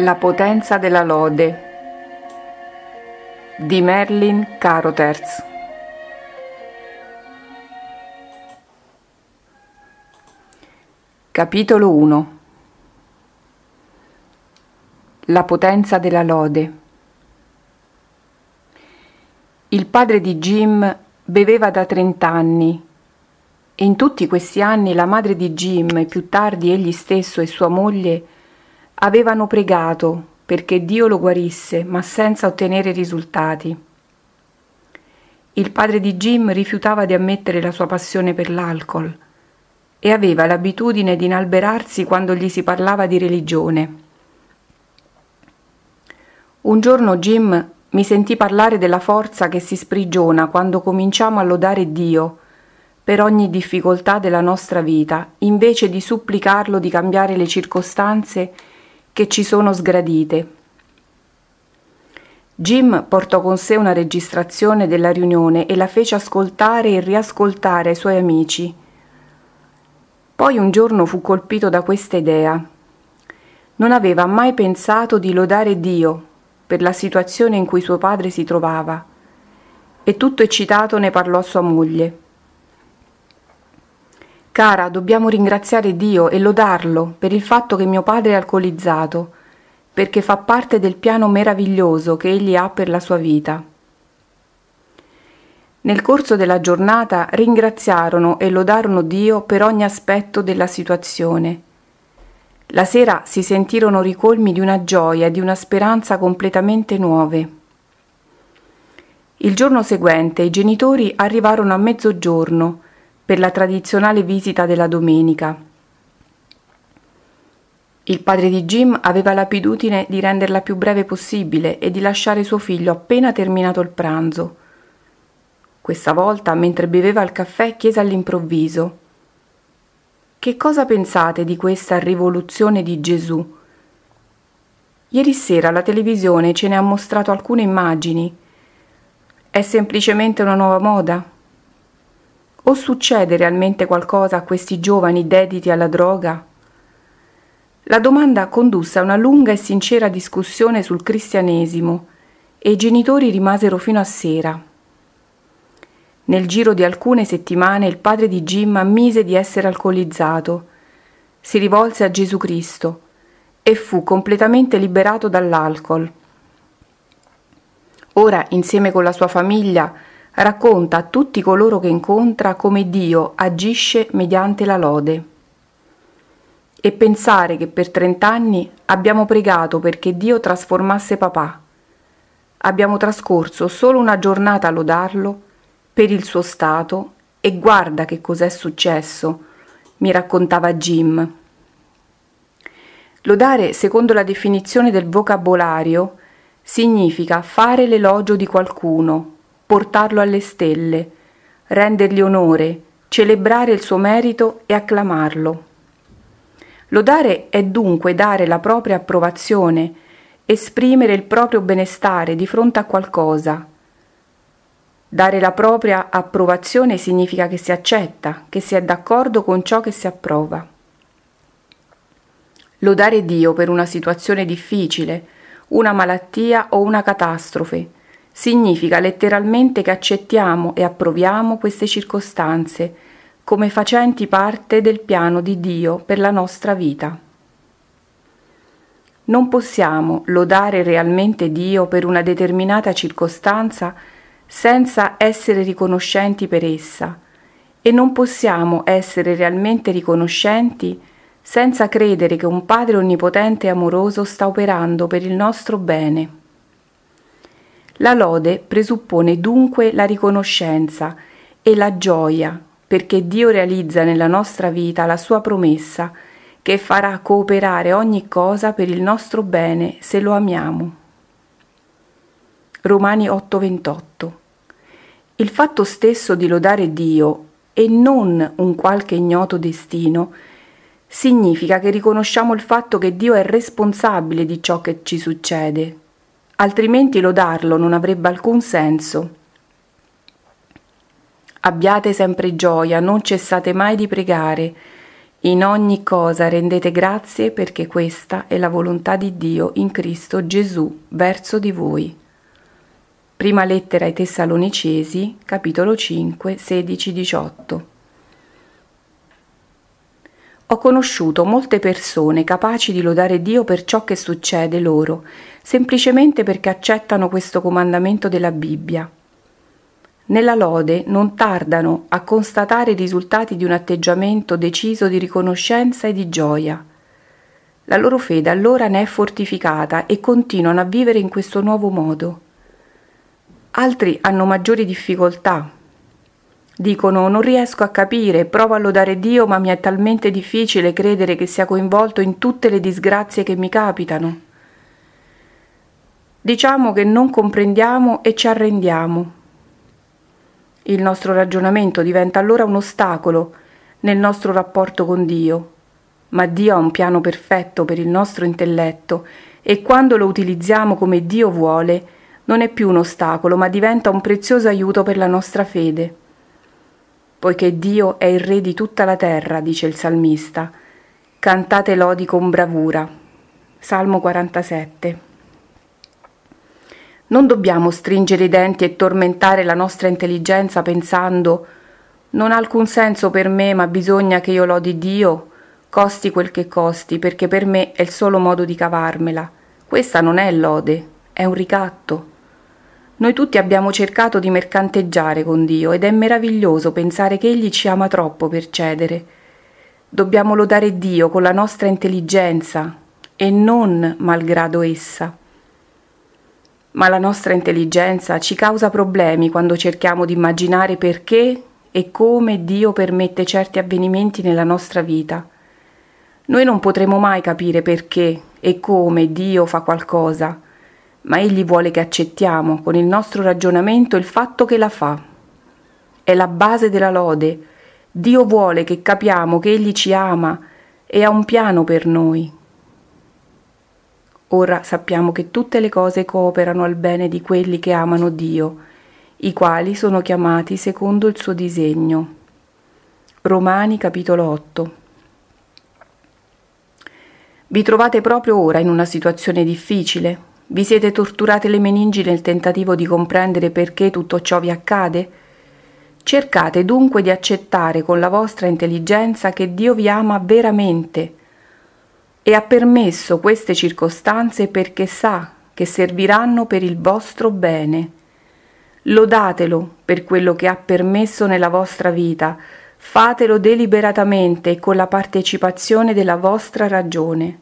La potenza della lode di Merlin Carothers. Capitolo 1. La potenza della lode. Il padre di Jim beveva da 30 anni e in tutti questi anni la madre di Jim e più tardi egli stesso e sua moglie avevano pregato perché Dio lo guarisse, ma senza ottenere risultati. Il padre di Jim rifiutava di ammettere la sua passione per l'alcol e aveva l'abitudine di inalberarsi quando gli si parlava di religione. Un giorno Jim mi sentì parlare della forza che si sprigiona quando cominciamo a lodare Dio per ogni difficoltà della nostra vita, invece di supplicarlo di cambiare le circostanze che ci sono sgradite. Jim portò con sé una registrazione della riunione e la fece ascoltare e riascoltare ai suoi amici. Poi un giorno fu colpito da questa idea. Non aveva mai pensato di lodare Dio per la situazione in cui suo padre si trovava e tutto eccitato ne parlò a sua moglie. «Cara, dobbiamo ringraziare Dio e lodarlo per il fatto che mio padre è alcolizzato, perché fa parte del piano meraviglioso che egli ha per la sua vita». Nel corso della giornata ringraziarono e lodarono Dio per ogni aspetto della situazione. La sera si sentirono ricolmi di una gioia e di una speranza completamente nuove. Il giorno seguente i genitori arrivarono a mezzogiorno per la tradizionale visita della domenica. Il padre di Jim aveva l'abitudine di renderla più breve possibile e di lasciare suo figlio appena terminato il pranzo. Questa volta, mentre beveva il caffè, chiese all'improvviso: «Che cosa pensate di questa rivoluzione di Gesù? Ieri sera la televisione ce ne ha mostrato alcune immagini. È semplicemente una nuova moda? O succede realmente qualcosa a questi giovani dediti alla droga?» La domanda condusse a una lunga e sincera discussione sul cristianesimo e i genitori rimasero fino a sera. Nel giro di alcune settimane il padre di Jim ammise di essere alcolizzato, si rivolse a Gesù Cristo e fu completamente liberato dall'alcol. Ora, insieme con la sua famiglia, racconta a tutti coloro che incontra come Dio agisce mediante la lode. E pensare che per 30 anni abbiamo pregato perché Dio trasformasse papà. Abbiamo trascorso solo una giornata a lodarlo per il suo stato e guarda che cos'è successo, mi raccontava Jim. Lodare, secondo la definizione del vocabolario, significa fare l'elogio di qualcuno, portarlo alle stelle, rendergli onore, celebrare il suo merito e acclamarlo. Lodare è dunque dare la propria approvazione, esprimere il proprio benestare di fronte a qualcosa. Dare la propria approvazione significa che si accetta, che si è d'accordo con ciò che si approva. Lodare Dio per una situazione difficile, una malattia o una catastrofe, significa letteralmente che accettiamo e approviamo queste circostanze come facenti parte del piano di Dio per la nostra vita. Non possiamo lodare realmente Dio per una determinata circostanza senza essere riconoscenti per essa, e non possiamo essere realmente riconoscenti senza credere che un Padre onnipotente e amoroso sta operando per il nostro bene. La lode presuppone dunque la riconoscenza e la gioia perché Dio realizza nella nostra vita la sua promessa che farà cooperare ogni cosa per il nostro bene se lo amiamo. Romani 8:28. Il fatto stesso di lodare Dio e non un qualche ignoto destino significa che riconosciamo il fatto che Dio è responsabile di ciò che ci succede, altrimenti lodarlo non avrebbe alcun senso. Abbiate sempre gioia, non cessate mai di pregare. In ogni cosa rendete grazie perché questa è la volontà di Dio in Cristo Gesù verso di voi. Prima lettera ai Tessalonicesi, capitolo 5, 16-18. Ho conosciuto molte persone capaci di lodare Dio per ciò che succede loro, semplicemente perché accettano questo comandamento della Bibbia. Nella lode non tardano a constatare i risultati di un atteggiamento deciso di riconoscenza e di gioia. La loro fede allora ne è fortificata e continuano a vivere in questo nuovo modo. Altri hanno maggiori difficoltà. Dicono: non riesco a capire, provo a lodare Dio, ma mi è talmente difficile credere che sia coinvolto in tutte le disgrazie che mi capitano. Diciamo che non comprendiamo e ci arrendiamo. Il nostro ragionamento diventa allora un ostacolo nel nostro rapporto con Dio, ma Dio ha un piano perfetto per il nostro intelletto e quando lo utilizziamo come Dio vuole, non è più un ostacolo, ma diventa un prezioso aiuto per la nostra fede. Poiché Dio è il Re di tutta la terra, dice il salmista, cantate lodi con bravura. Salmo 47. Non dobbiamo stringere i denti e tormentare la nostra intelligenza pensando: non ha alcun senso per me, ma bisogna che io lodi Dio, costi quel che costi, perché per me è il solo modo di cavarmela. Questa non è lode, è un ricatto. Noi tutti abbiamo cercato di mercanteggiare con Dio ed è meraviglioso pensare che Egli ci ama troppo per cedere. Dobbiamo lodare Dio con la nostra intelligenza e non malgrado essa. Ma la nostra intelligenza ci causa problemi quando cerchiamo di immaginare perché e come Dio permette certi avvenimenti nella nostra vita. Noi non potremo mai capire perché e come Dio fa qualcosa, ma Egli vuole che accettiamo con il nostro ragionamento il fatto che la fa. È la base della lode. Dio vuole che capiamo che Egli ci ama e ha un piano per noi. Ora sappiamo che tutte le cose cooperano al bene di quelli che amano Dio, i quali sono chiamati secondo il suo disegno. Romani capitolo 8. Vi trovate proprio ora in una situazione difficile? Vi siete torturate le meningi nel tentativo di comprendere perché tutto ciò vi accade? Cercate dunque di accettare con la vostra intelligenza che Dio vi ama veramente e ha permesso queste circostanze perché sa che serviranno per il vostro bene. Lodatelo per quello che ha permesso nella vostra vita, fatelo deliberatamente e con la partecipazione della vostra ragione.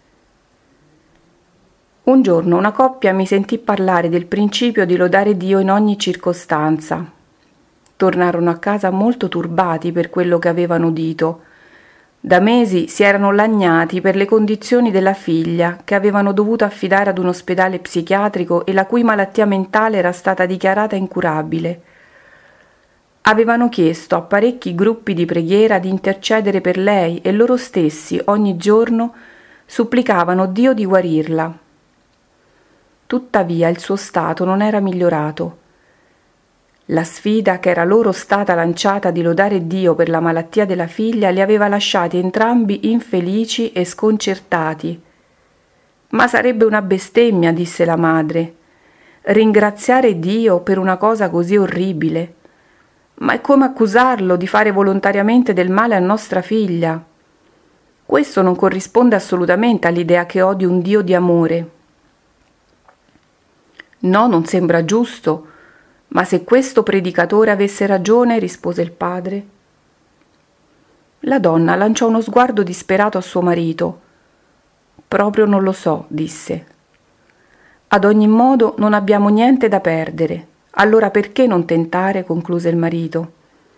Un giorno una coppia mi sentì parlare del principio di lodare Dio in ogni circostanza. Tornarono a casa molto turbati per quello che avevano udito. Da mesi si erano lagnati per le condizioni della figlia che avevano dovuto affidare ad un ospedale psichiatrico e la cui malattia mentale era stata dichiarata incurabile. Avevano chiesto a parecchi gruppi di preghiera di intercedere per lei e loro stessi ogni giorno supplicavano Dio di guarirla. Tuttavia il suo stato non era migliorato. La sfida che era loro stata lanciata di lodare Dio per la malattia della figlia li aveva lasciati entrambi infelici e sconcertati. Ma sarebbe una bestemmia, disse la madre, ringraziare Dio per una cosa così orribile. Ma è come accusarlo di fare volontariamente del male a nostra figlia. Questo non corrisponde assolutamente all'idea che ho di un Dio di amore. No, non sembra giusto. Ma se questo predicatore avesse ragione, rispose il padre. La donna lanciò uno sguardo disperato a suo marito. Proprio non lo so, disse. Ad ogni modo non abbiamo niente da perdere. Allora perché non tentare? Concluse il marito.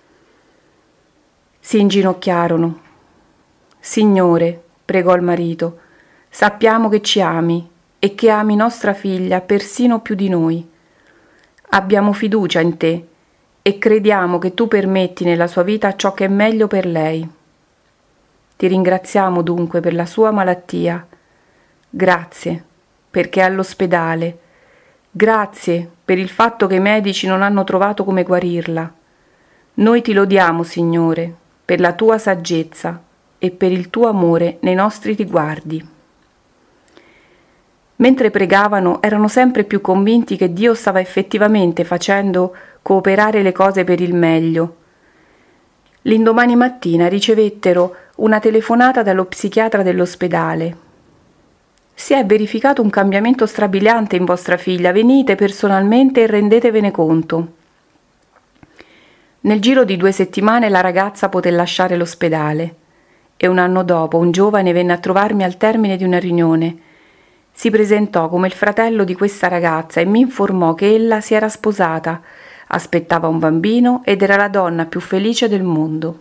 Si inginocchiarono. Signore, pregò il marito, sappiamo che ci ami e che ami nostra figlia persino più di noi. Abbiamo fiducia in te e crediamo che tu permetti nella sua vita ciò che è meglio per lei. Ti ringraziamo dunque per la sua malattia. Grazie perché è all'ospedale. Grazie per il fatto che i medici non hanno trovato come guarirla. Noi ti lodiamo, Signore, per la tua saggezza e per il tuo amore nei nostri riguardi. Mentre pregavano erano sempre più convinti che Dio stava effettivamente facendo cooperare le cose per il meglio. L'indomani mattina ricevettero una telefonata dallo psichiatra dell'ospedale. Si è verificato un cambiamento strabiliante in vostra figlia, venite personalmente e rendetevene conto. Nel giro di 2 settimane la ragazza poté lasciare l'ospedale e un anno dopo un giovane venne a trovarmi al termine di una riunione. Si presentò come il fratello di questa ragazza e mi informò che ella si era sposata, aspettava un bambino ed era la donna più felice del mondo.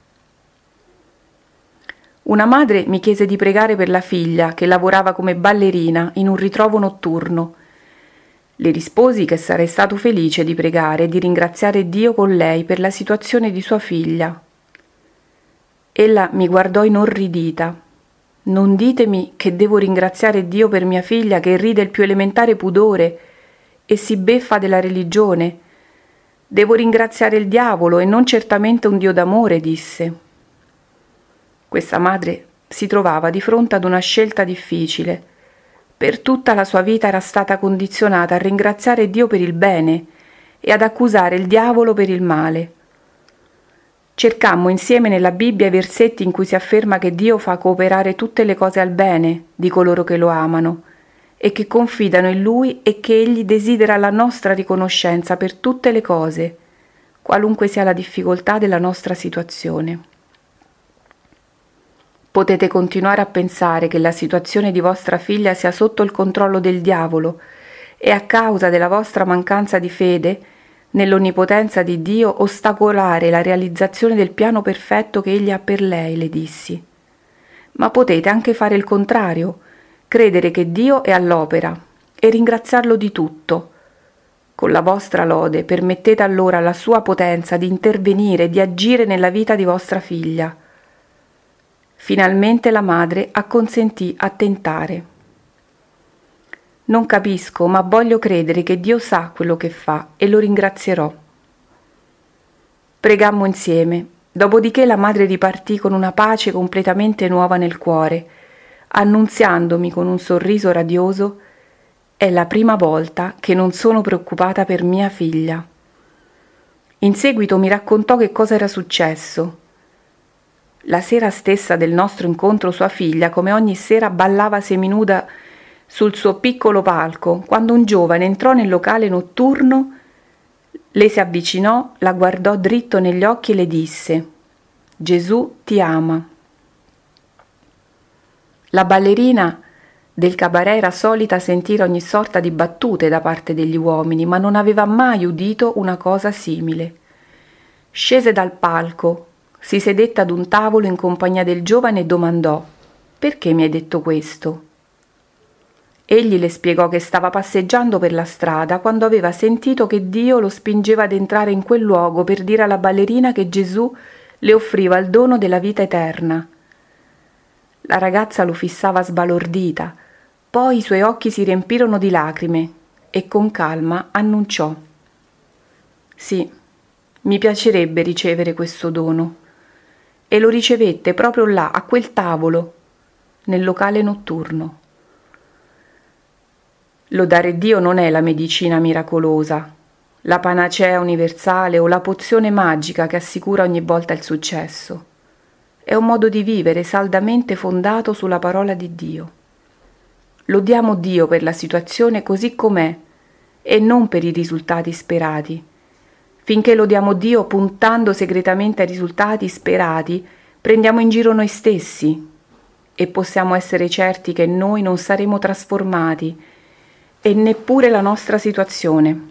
Una madre mi chiese di pregare per la figlia che lavorava come ballerina in un ritrovo notturno. Le risposi che sarei stato felice di pregare e di ringraziare Dio con lei per la situazione di sua figlia. Ella mi guardò inorridita. Non ditemi che devo ringraziare Dio per mia figlia che ride il più elementare pudore e si beffa della religione. Devo ringraziare il diavolo e non certamente un Dio d'amore, disse. Questa madre si trovava di fronte ad una scelta difficile. Per tutta la sua vita era stata condizionata a ringraziare Dio per il bene e ad accusare il diavolo per il male. Cercammo insieme nella Bibbia i versetti in cui si afferma che Dio fa cooperare tutte le cose al bene di coloro che lo amano e che confidano in Lui e che Egli desidera la nostra riconoscenza per tutte le cose, qualunque sia la difficoltà della nostra situazione. Potete continuare a pensare che la situazione di vostra figlia sia sotto il controllo del diavolo e a causa della vostra mancanza di fede nell'onnipotenza di Dio ostacolare la realizzazione del piano perfetto che Egli ha per lei, le dissi. Ma potete anche fare il contrario, credere che Dio è all'opera e ringraziarlo di tutto. Con la vostra lode permettete allora alla sua potenza di intervenire, di agire nella vita di vostra figlia. Finalmente la madre acconsentì a tentare. Non capisco, ma voglio credere che Dio sa quello che fa e lo ringrazierò. Pregammo insieme, dopodiché la madre ripartì con una pace completamente nuova nel cuore, annunziandomi con un sorriso radioso: «È la prima volta che non sono preoccupata per mia figlia». In seguito mi raccontò che cosa era successo. La sera stessa del nostro incontro sua figlia, come ogni sera, ballava seminuda sul suo piccolo palco, quando un giovane entrò nel locale notturno, le si avvicinò, la guardò dritto negli occhi e le disse: «Gesù ti ama». La ballerina del cabaret era solita sentire ogni sorta di battute da parte degli uomini, ma non aveva mai udito una cosa simile. Scese dal palco, si sedette ad un tavolo in compagnia del giovane e domandò: «Perché mi hai detto questo?» Egli le spiegò che stava passeggiando per la strada quando aveva sentito che Dio lo spingeva ad entrare in quel luogo per dire alla ballerina che Gesù le offriva il dono della vita eterna. La ragazza lo fissava sbalordita, poi i suoi occhi si riempirono di lacrime e con calma annunciò: «Sì, mi piacerebbe ricevere questo dono». E lo ricevette proprio là, a quel tavolo, nel locale notturno. Lodare Dio non è la medicina miracolosa, la panacea universale o la pozione magica che assicura ogni volta il successo. È un modo di vivere saldamente fondato sulla parola di Dio. Lodiamo Dio per la situazione così com'è e non per i risultati sperati. Finché lodiamo Dio puntando segretamente ai risultati sperati, prendiamo in giro noi stessi e possiamo essere certi che noi non saremo trasformati e neppure la nostra situazione.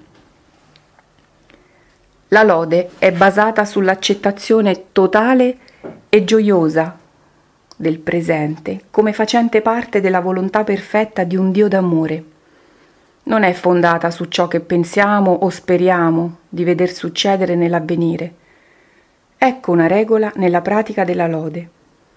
La lode è basata sull'accettazione totale e gioiosa del presente come facente parte della volontà perfetta di un Dio d'amore. Non è fondata su ciò che pensiamo o speriamo di veder succedere nell'avvenire. Ecco una regola nella pratica della lode.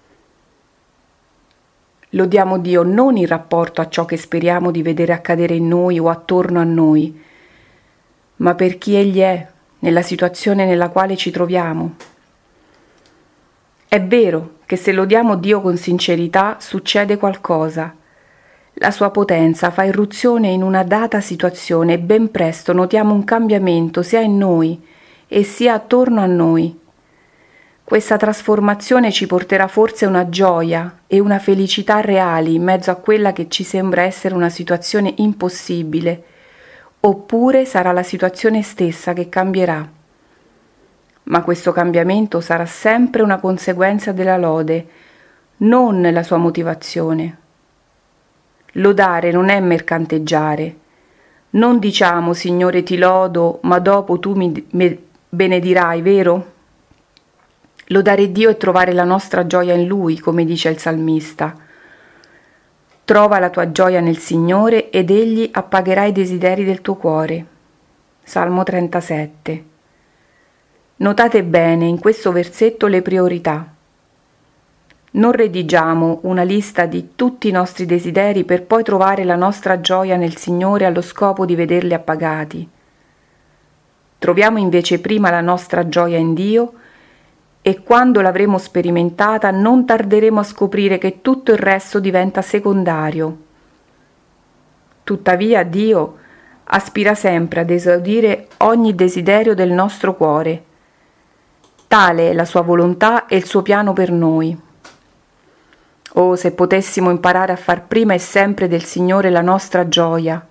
Lodiamo Dio non in rapporto a ciò che speriamo di vedere accadere in noi o attorno a noi, ma per chi Egli è, nella situazione nella quale ci troviamo. È vero che se lodiamo Dio con sincerità succede qualcosa. La sua potenza fa irruzione in una data situazione e ben presto notiamo un cambiamento sia in noi e sia attorno a noi. Questa trasformazione ci porterà forse una gioia e una felicità reali in mezzo a quella che ci sembra essere una situazione impossibile, oppure sarà la situazione stessa che cambierà. Ma questo cambiamento sarà sempre una conseguenza della lode, non la sua motivazione. Lodare non è mercanteggiare. Non diciamo Signore ti lodo, ma dopo tu mi benedirai, vero? Lodare Dio è trovare la nostra gioia in Lui, come dice il salmista. Trova la tua gioia nel Signore ed Egli appagherà i desideri del tuo cuore. Salmo 37. Notate bene in questo versetto le priorità. Non redigiamo una lista di tutti i nostri desideri per poi trovare la nostra gioia nel Signore allo scopo di vederli appagati. Troviamo invece prima la nostra gioia in Dio e quando l'avremo sperimentata non tarderemo a scoprire che tutto il resto diventa secondario. Tuttavia Dio aspira sempre ad esaudire ogni desiderio del nostro cuore. Tale è la sua volontà e il suo piano per noi. Oh, se potessimo imparare a far prima e sempre del Signore la nostra gioia.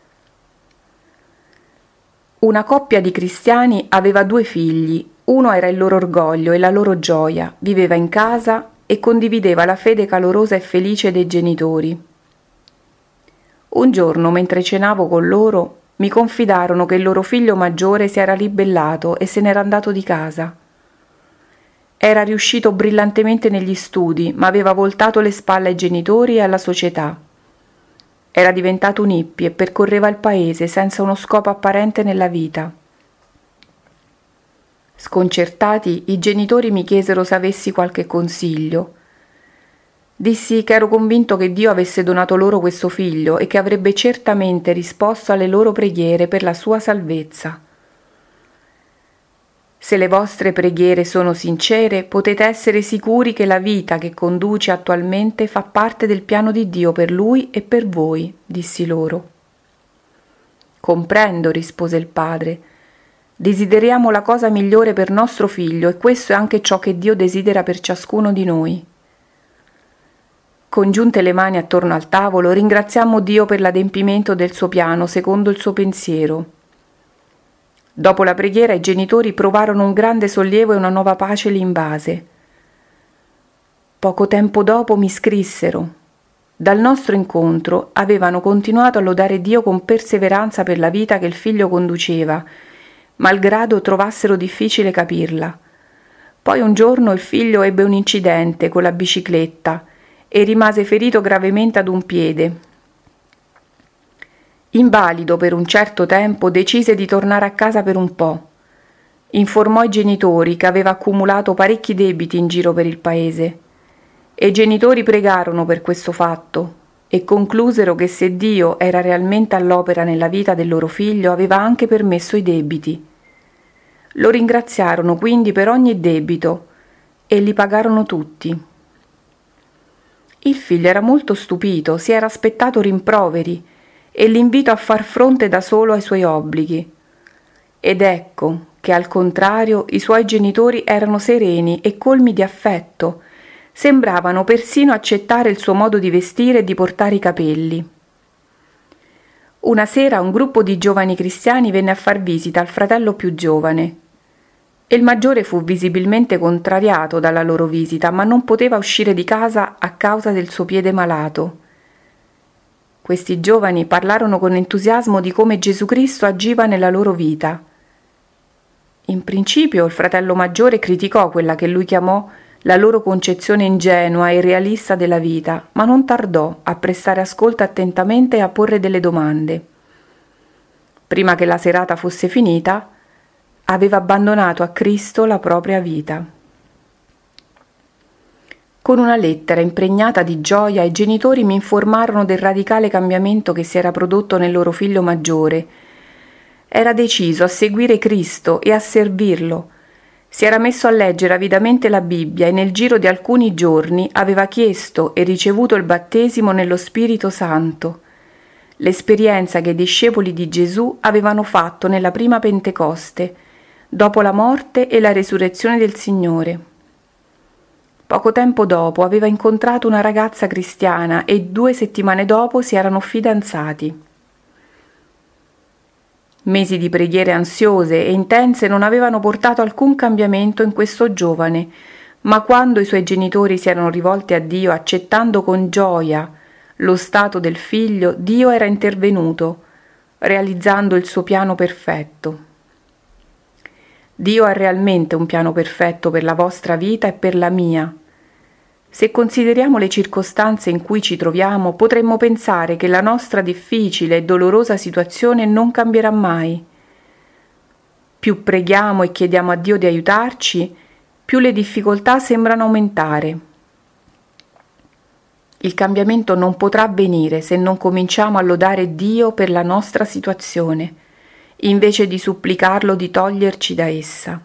Una coppia di cristiani aveva 2 figli, uno era il loro orgoglio e la loro gioia, viveva in casa e condivideva la fede calorosa e felice dei genitori. Un giorno, mentre cenavo con loro, mi confidarono che il loro figlio maggiore si era ribellato e se n'era andato di casa. Era riuscito brillantemente negli studi, ma aveva voltato le spalle ai genitori e alla società. Era diventato un hippie e percorreva il paese senza uno scopo apparente nella vita. Sconcertati, i genitori mi chiesero se avessi qualche consiglio. Dissi che ero convinto che Dio avesse donato loro questo figlio e che avrebbe certamente risposto alle loro preghiere per la sua salvezza. Se le vostre preghiere sono sincere, potete essere sicuri che la vita che conduce attualmente fa parte del piano di Dio per lui e per voi, dissi loro. Comprendo, rispose il padre. Desideriamo la cosa migliore per nostro figlio e questo è anche ciò che Dio desidera per ciascuno di noi. Congiunte le mani attorno al tavolo, ringraziammo Dio per l'adempimento del suo piano secondo il suo pensiero. Dopo la preghiera i genitori provarono un grande sollievo e una nuova pace li invase. Poco tempo dopo mi scrissero. Dal nostro incontro avevano continuato a lodare Dio con perseveranza per la vita che il figlio conduceva, malgrado trovassero difficile capirla. Poi un giorno il figlio ebbe un incidente con la bicicletta e rimase ferito gravemente ad un piede. Invalido per un certo tempo, decise di tornare a casa per un po'. Informò i genitori che aveva accumulato parecchi debiti in giro per il paese e i genitori pregarono per questo fatto e conclusero che se Dio era realmente all'opera nella vita del loro figlio aveva anche permesso i debiti. Lo ringraziarono quindi per ogni debito e li pagarono tutti. Il figlio era molto stupito, si era aspettato rimproveri e l'invito a far fronte da solo ai suoi obblighi. Ed ecco che al contrario i suoi genitori erano sereni e colmi di affetto, sembravano persino accettare il suo modo di vestire e di portare i capelli. Una sera un gruppo di giovani cristiani venne a far visita al fratello più giovane e il maggiore fu visibilmente contrariato dalla loro visita, ma non poteva uscire di casa a causa del suo piede malato. Questi giovani parlarono con entusiasmo di come Gesù Cristo agiva nella loro vita. In principio il fratello maggiore criticò quella che lui chiamò la loro concezione ingenua e irrealista della vita, ma non tardò a prestare ascolto attentamente e a porre delle domande. Prima che la serata fosse finita, aveva abbandonato a Cristo la propria vita. Con una lettera impregnata di gioia i genitori mi informarono del radicale cambiamento che si era prodotto nel loro figlio maggiore. Era deciso a seguire Cristo e a servirlo. Si era messo a leggere avidamente la Bibbia e nel giro di alcuni giorni aveva chiesto e ricevuto il battesimo nello Spirito Santo, l'esperienza che i discepoli di Gesù avevano fatto nella prima Pentecoste, dopo la morte e la resurrezione del Signore. Poco tempo dopo aveva incontrato una ragazza cristiana e 2 settimane dopo si erano fidanzati. Mesi di preghiere ansiose e intense non avevano portato alcun cambiamento in questo giovane, ma quando i suoi genitori si erano rivolti a Dio accettando con gioia lo stato del figlio, Dio era intervenuto, realizzando il suo piano perfetto. Dio ha realmente un piano perfetto per la vostra vita e per la mia. Se consideriamo le circostanze in cui ci troviamo, potremmo pensare che la nostra difficile e dolorosa situazione non cambierà mai. Più preghiamo e chiediamo a Dio di aiutarci, più le difficoltà sembrano aumentare. Il cambiamento non potrà avvenire se non cominciamo a lodare Dio per la nostra situazione, invece di supplicarlo di toglierci da essa.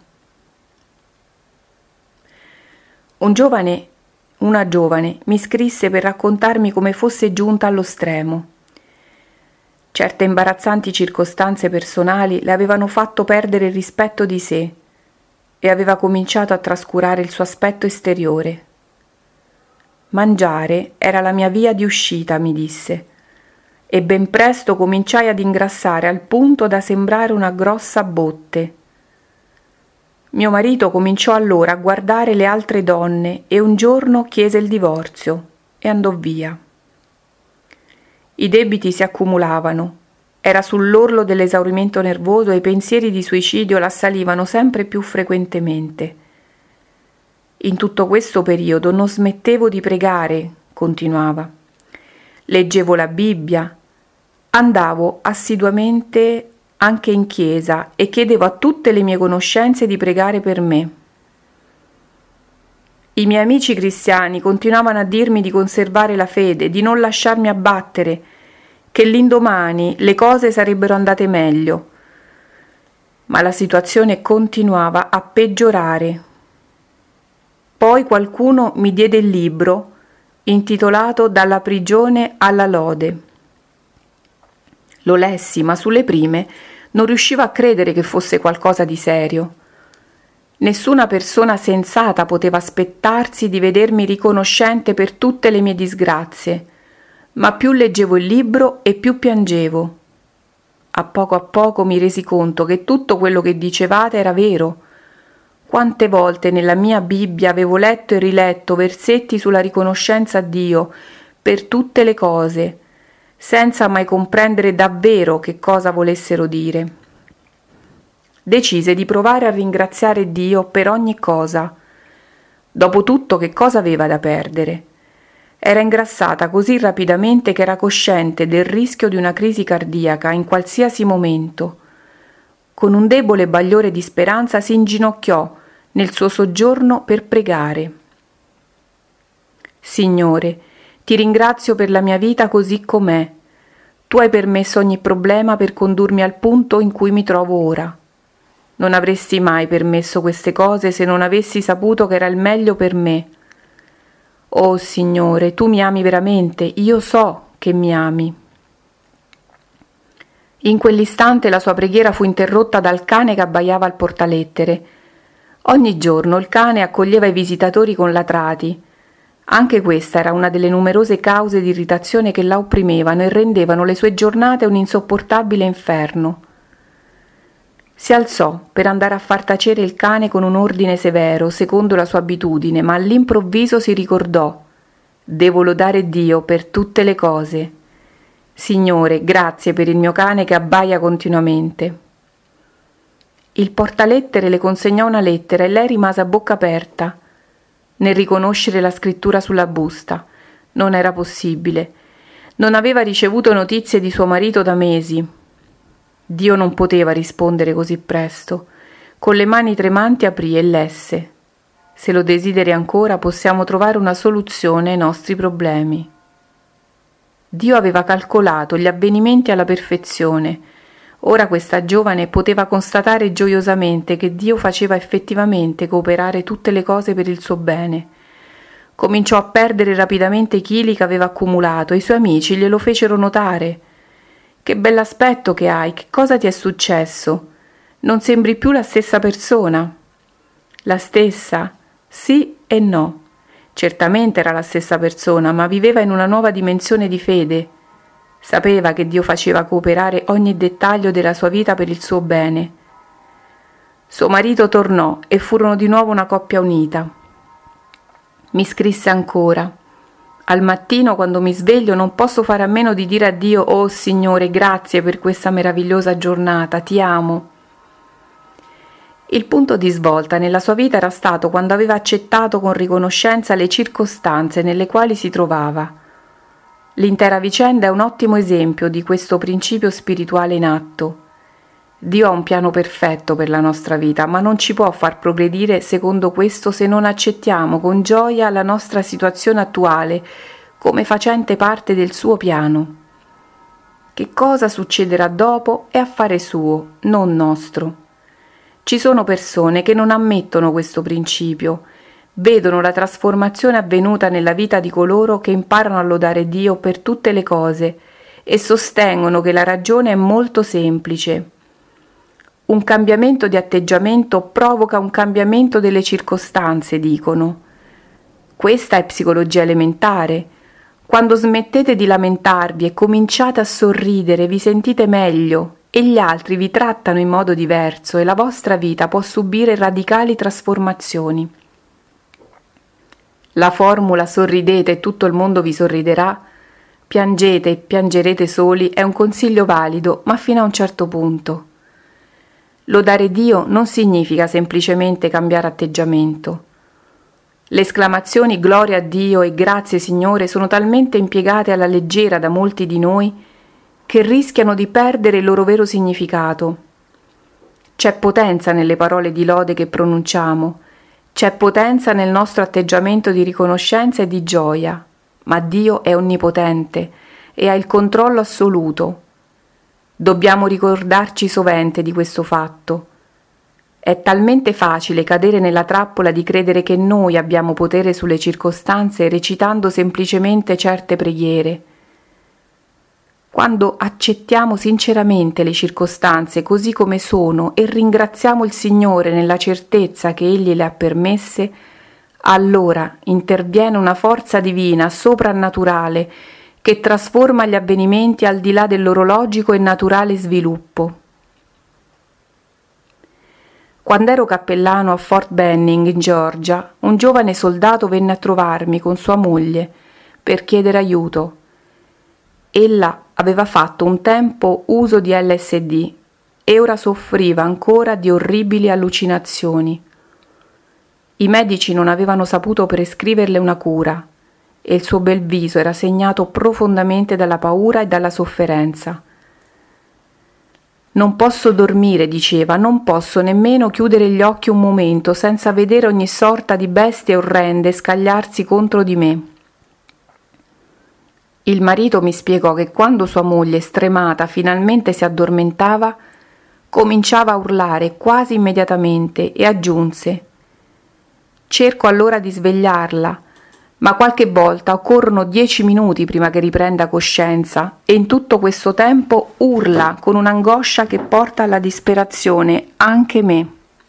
Una giovane mi scrisse per raccontarmi come fosse giunta allo stremo. Certe imbarazzanti circostanze personali le avevano fatto perdere il rispetto di sé e aveva cominciato a trascurare il suo aspetto esteriore. Mangiare era la mia via di uscita, mi disse, e ben presto cominciai ad ingrassare al punto da sembrare una grossa botte. Mio marito cominciò allora a guardare le altre donne e un giorno chiese il divorzio e andò via. I debiti si accumulavano, era sull'orlo dell'esaurimento nervoso e i pensieri di suicidio l'assalivano sempre più frequentemente. In tutto questo periodo non smettevo di pregare, continuava. Leggevo la Bibbia, andavo assiduamente anche in chiesa e chiedevo a tutte le mie conoscenze di pregare per me. I miei amici cristiani continuavano a dirmi di conservare la fede, di non lasciarmi abbattere, che l'indomani le cose sarebbero andate meglio. Ma la situazione continuava a peggiorare. Poi qualcuno mi diede il libro intitolato Dalla prigione alla lode. Lo lessi, ma sulle prime non riuscivo a credere che fosse qualcosa di serio. Nessuna persona sensata poteva aspettarsi di vedermi riconoscente per tutte le mie disgrazie, ma più leggevo il libro e più piangevo. A poco mi resi conto che tutto quello che dicevate era vero. Quante volte nella mia Bibbia avevo letto e riletto versetti sulla riconoscenza a Dio per tutte le cose, senza mai comprendere davvero che cosa volessero dire. Decise di provare a ringraziare Dio per ogni cosa. Dopotutto, che cosa aveva da perdere? Era ingrassata così rapidamente che era cosciente del rischio di una crisi cardiaca in qualsiasi momento. Con un debole bagliore di speranza si inginocchiò nel suo soggiorno per pregare. Signore, ti ringrazio per la mia vita così com'è. Tu hai permesso ogni problema per condurmi al punto in cui mi trovo ora. Non avresti mai permesso queste cose se non avessi saputo che era il meglio per me. Oh Signore, tu mi ami veramente, io so che mi ami. In quell'istante la sua preghiera fu interrotta dal cane che abbaiava al portalettere. Ogni giorno il cane accoglieva i visitatori con latrati. Anche questa era una delle numerose cause di irritazione che la opprimevano e rendevano le sue giornate un insopportabile inferno. Si alzò per andare a far tacere il cane con un ordine severo, secondo la sua abitudine, ma all'improvviso si ricordò: devo lodare Dio per tutte le cose. Signore, grazie per il mio cane che abbaia continuamente. Il portalettere le consegnò una lettera e lei rimase a bocca aperta nel riconoscere la scrittura sulla busta. Non era possibile. Non aveva ricevuto notizie di suo marito da mesi. Dio non poteva rispondere così presto. Con le mani tremanti aprì e lesse: se lo desideri ancora, possiamo trovare una soluzione ai nostri problemi. Dio aveva calcolato gli avvenimenti alla perfezione. Ora questa giovane poteva constatare gioiosamente che Dio faceva effettivamente cooperare tutte le cose per il suo bene. Cominciò a perdere rapidamente i chili che aveva accumulato e i suoi amici glielo fecero notare. «Che bell'aspetto che hai, che cosa ti è successo? Non sembri più la stessa persona». La stessa? Sì e no. Certamente era la stessa persona, ma viveva in una nuova dimensione di fede. Sapeva che Dio faceva cooperare ogni dettaglio della sua vita per il suo bene. Suo marito tornò e furono di nuovo una coppia unita. Mi scrisse ancora: «Al mattino, quando mi sveglio, non posso fare a meno di dire a Dio: oh Signore, grazie per questa meravigliosa giornata, ti amo». Il punto di svolta nella sua vita era stato quando aveva accettato con riconoscenza le circostanze nelle quali si trovava. L'intera vicenda è un ottimo esempio di questo principio spirituale in atto. Dio ha un piano perfetto per la nostra vita, ma non ci può far progredire secondo questo se non accettiamo con gioia la nostra situazione attuale come facente parte del suo piano. Che cosa succederà dopo è affare suo, non nostro. Ci sono persone che non ammettono questo principio, vedono la trasformazione avvenuta nella vita di coloro che imparano a lodare Dio per tutte le cose e sostengono che la ragione è molto semplice. Un cambiamento di atteggiamento provoca un cambiamento delle circostanze, dicono. Questa è psicologia elementare. Quando smettete di lamentarvi e cominciate a sorridere, vi sentite meglio e gli altri vi trattano in modo diverso e la vostra vita può subire radicali trasformazioni. La formula «sorridete e tutto il mondo vi sorriderà», «piangete e piangerete soli» è un consiglio valido, ma fino a un certo punto. Lodare Dio non significa semplicemente cambiare atteggiamento. Le esclamazioni «Gloria a Dio» e «Grazie Signore» sono talmente impiegate alla leggera da molti di noi che rischiano di perdere il loro vero significato. C'è potenza nelle parole di lode che pronunciamo, c'è potenza nel nostro atteggiamento di riconoscenza e di gioia, ma Dio è onnipotente e ha il controllo assoluto. Dobbiamo ricordarci sovente di questo fatto. È talmente facile cadere nella trappola di credere che noi abbiamo potere sulle circostanze recitando semplicemente certe preghiere. Quando accettiamo sinceramente le circostanze così come sono e ringraziamo il Signore nella certezza che Egli le ha permesse, allora interviene una forza divina soprannaturale che trasforma gli avvenimenti al di là del loro logico e naturale sviluppo. Quando ero cappellano a Fort Benning, in Georgia, un giovane soldato venne a trovarmi con sua moglie per chiedere aiuto. Ella aveva fatto un tempo uso di LSD e ora soffriva ancora di orribili allucinazioni. I medici non avevano saputo prescriverle una cura e il suo bel viso era segnato profondamente dalla paura e dalla sofferenza. «Non posso dormire», diceva, «non posso nemmeno chiudere gli occhi un momento senza vedere ogni sorta di bestie orrende scagliarsi contro di me». Il marito mi spiegò che quando sua moglie, stremata, finalmente si addormentava, cominciava a urlare quasi immediatamente e aggiunse: «Cerco allora di svegliarla, ma qualche volta occorrono 10 minuti prima che riprenda coscienza e in tutto questo tempo urla con un'angoscia che porta alla disperazione anche me».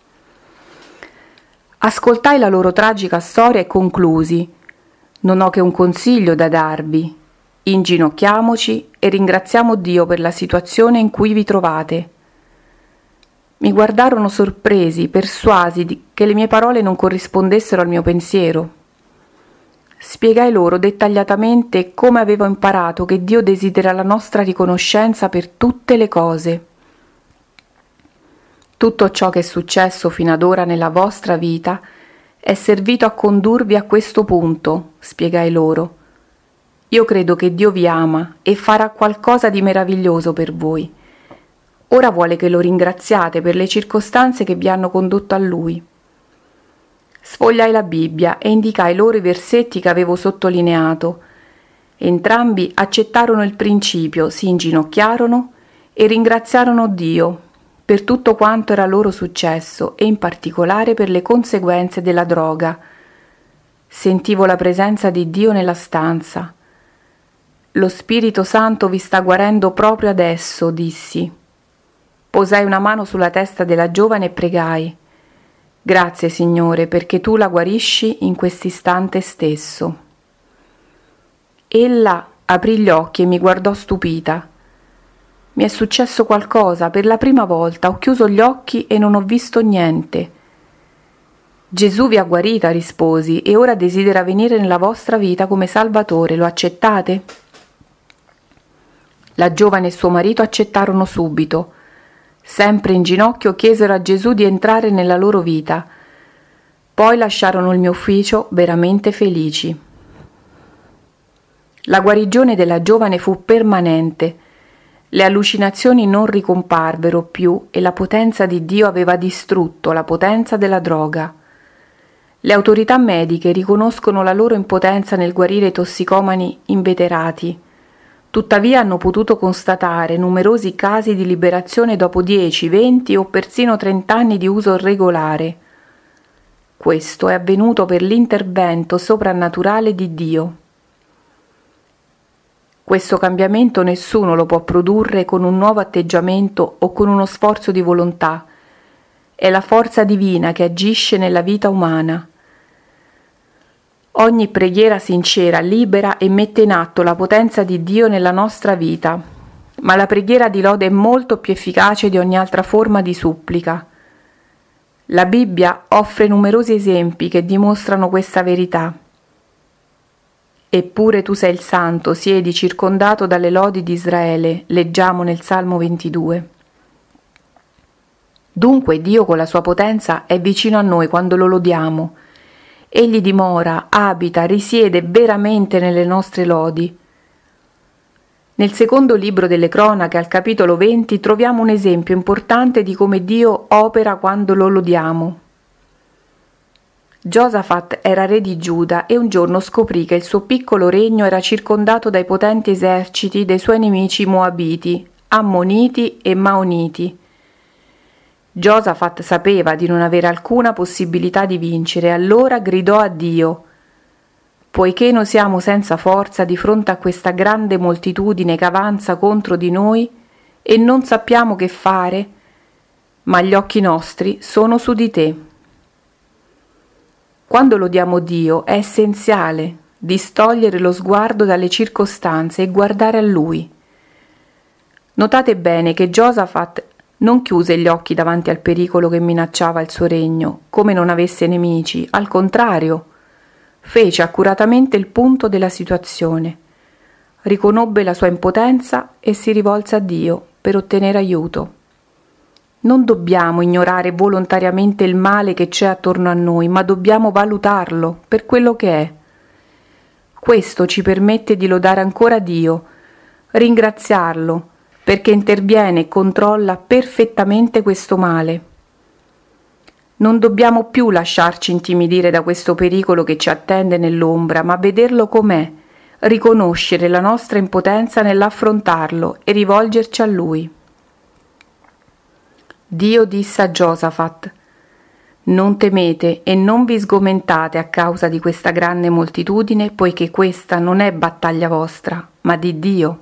Ascoltai la loro tragica storia e conclusi: «Non ho che un consiglio da darvi. Inginocchiamoci e ringraziamo Dio per la situazione in cui vi trovate». Mi guardarono sorpresi, persuasi che le mie parole non corrispondessero al mio pensiero. Spiegai loro dettagliatamente come avevo imparato che Dio desidera la nostra riconoscenza per tutte le cose. Tutto ciò che è successo fino ad ora nella vostra vita è servito a condurvi a questo punto, spiegai loro. Io credo che Dio vi ama e farà qualcosa di meraviglioso per voi. Ora vuole che lo ringraziate per le circostanze che vi hanno condotto a Lui. Sfogliai la Bibbia e indicai loro i versetti che avevo sottolineato. Entrambi accettarono il principio, si inginocchiarono e ringraziarono Dio per tutto quanto era loro successo e in particolare per le conseguenze della droga. Sentivo la presenza di Dio nella stanza. Lo Spirito Santo vi sta guarendo proprio adesso, dissi. Posai una mano sulla testa della giovane e pregai. Grazie, Signore, perché tu la guarisci in quest'istante stesso. Ella aprì gli occhi e mi guardò stupita. Mi è successo qualcosa, per la prima volta ho chiuso gli occhi e non ho visto niente. Gesù vi ha guarita, risposi, e ora desidera venire nella vostra vita come Salvatore, lo accettate? La giovane e suo marito accettarono subito. Sempre in ginocchio chiesero a Gesù di entrare nella loro vita. Poi lasciarono il mio ufficio veramente felici. La guarigione della giovane fu permanente. Le allucinazioni non ricomparvero più e la potenza di Dio aveva distrutto la potenza della droga. Le autorità mediche riconoscono la loro impotenza nel guarire i tossicomani inveterati. Tuttavia hanno potuto constatare numerosi casi di liberazione dopo 10, 20 o persino 30 anni di uso regolare. Questo è avvenuto per l'intervento soprannaturale di Dio. Questo cambiamento nessuno lo può produrre con un nuovo atteggiamento o con uno sforzo di volontà. È la forza divina che agisce nella vita umana. Ogni preghiera sincera libera e mette in atto la potenza di Dio nella nostra vita, ma la preghiera di lode è molto più efficace di ogni altra forma di supplica. La Bibbia offre numerosi esempi che dimostrano questa verità. Eppure tu sei il Santo, siedi circondato dalle lodi di Israele, leggiamo nel Salmo 22. Dunque Dio con la sua potenza è vicino a noi quando lo lodiamo. Egli dimora, abita, risiede veramente nelle nostre lodi. Nel secondo libro delle Cronache, al capitolo 20, troviamo un esempio importante di come Dio opera quando lo lodiamo. Giosafat era re di Giuda e un giorno scoprì che il suo piccolo regno era circondato dai potenti eserciti dei suoi nemici moabiti, ammoniti e maoniti. Giosafat sapeva di non avere alcuna possibilità di vincere e allora gridò a Dio: «Poiché noi siamo senza forza di fronte a questa grande moltitudine che avanza contro di noi e non sappiamo che fare, ma gli occhi nostri sono su di te». Quando lodiamo Dio è essenziale distogliere lo sguardo dalle circostanze e guardare a Lui. Notate bene che Giosafat non chiuse gli occhi davanti al pericolo che minacciava il suo regno, come non avesse nemici, al contrario, fece accuratamente il punto della situazione, riconobbe la sua impotenza e si rivolse a Dio per ottenere aiuto. Non dobbiamo ignorare volontariamente il male che c'è attorno a noi, ma dobbiamo valutarlo per quello che è. Questo ci permette di lodare ancora Dio, ringraziarlo, perché interviene e controlla perfettamente questo male. Non dobbiamo più lasciarci intimidire da questo pericolo che ci attende nell'ombra, ma vederlo com'è, riconoscere la nostra impotenza nell'affrontarlo e rivolgerci a Lui. Dio disse a Giosafat: «Non temete e non vi sgomentate a causa di questa grande moltitudine, poiché questa non è battaglia vostra, ma di Dio».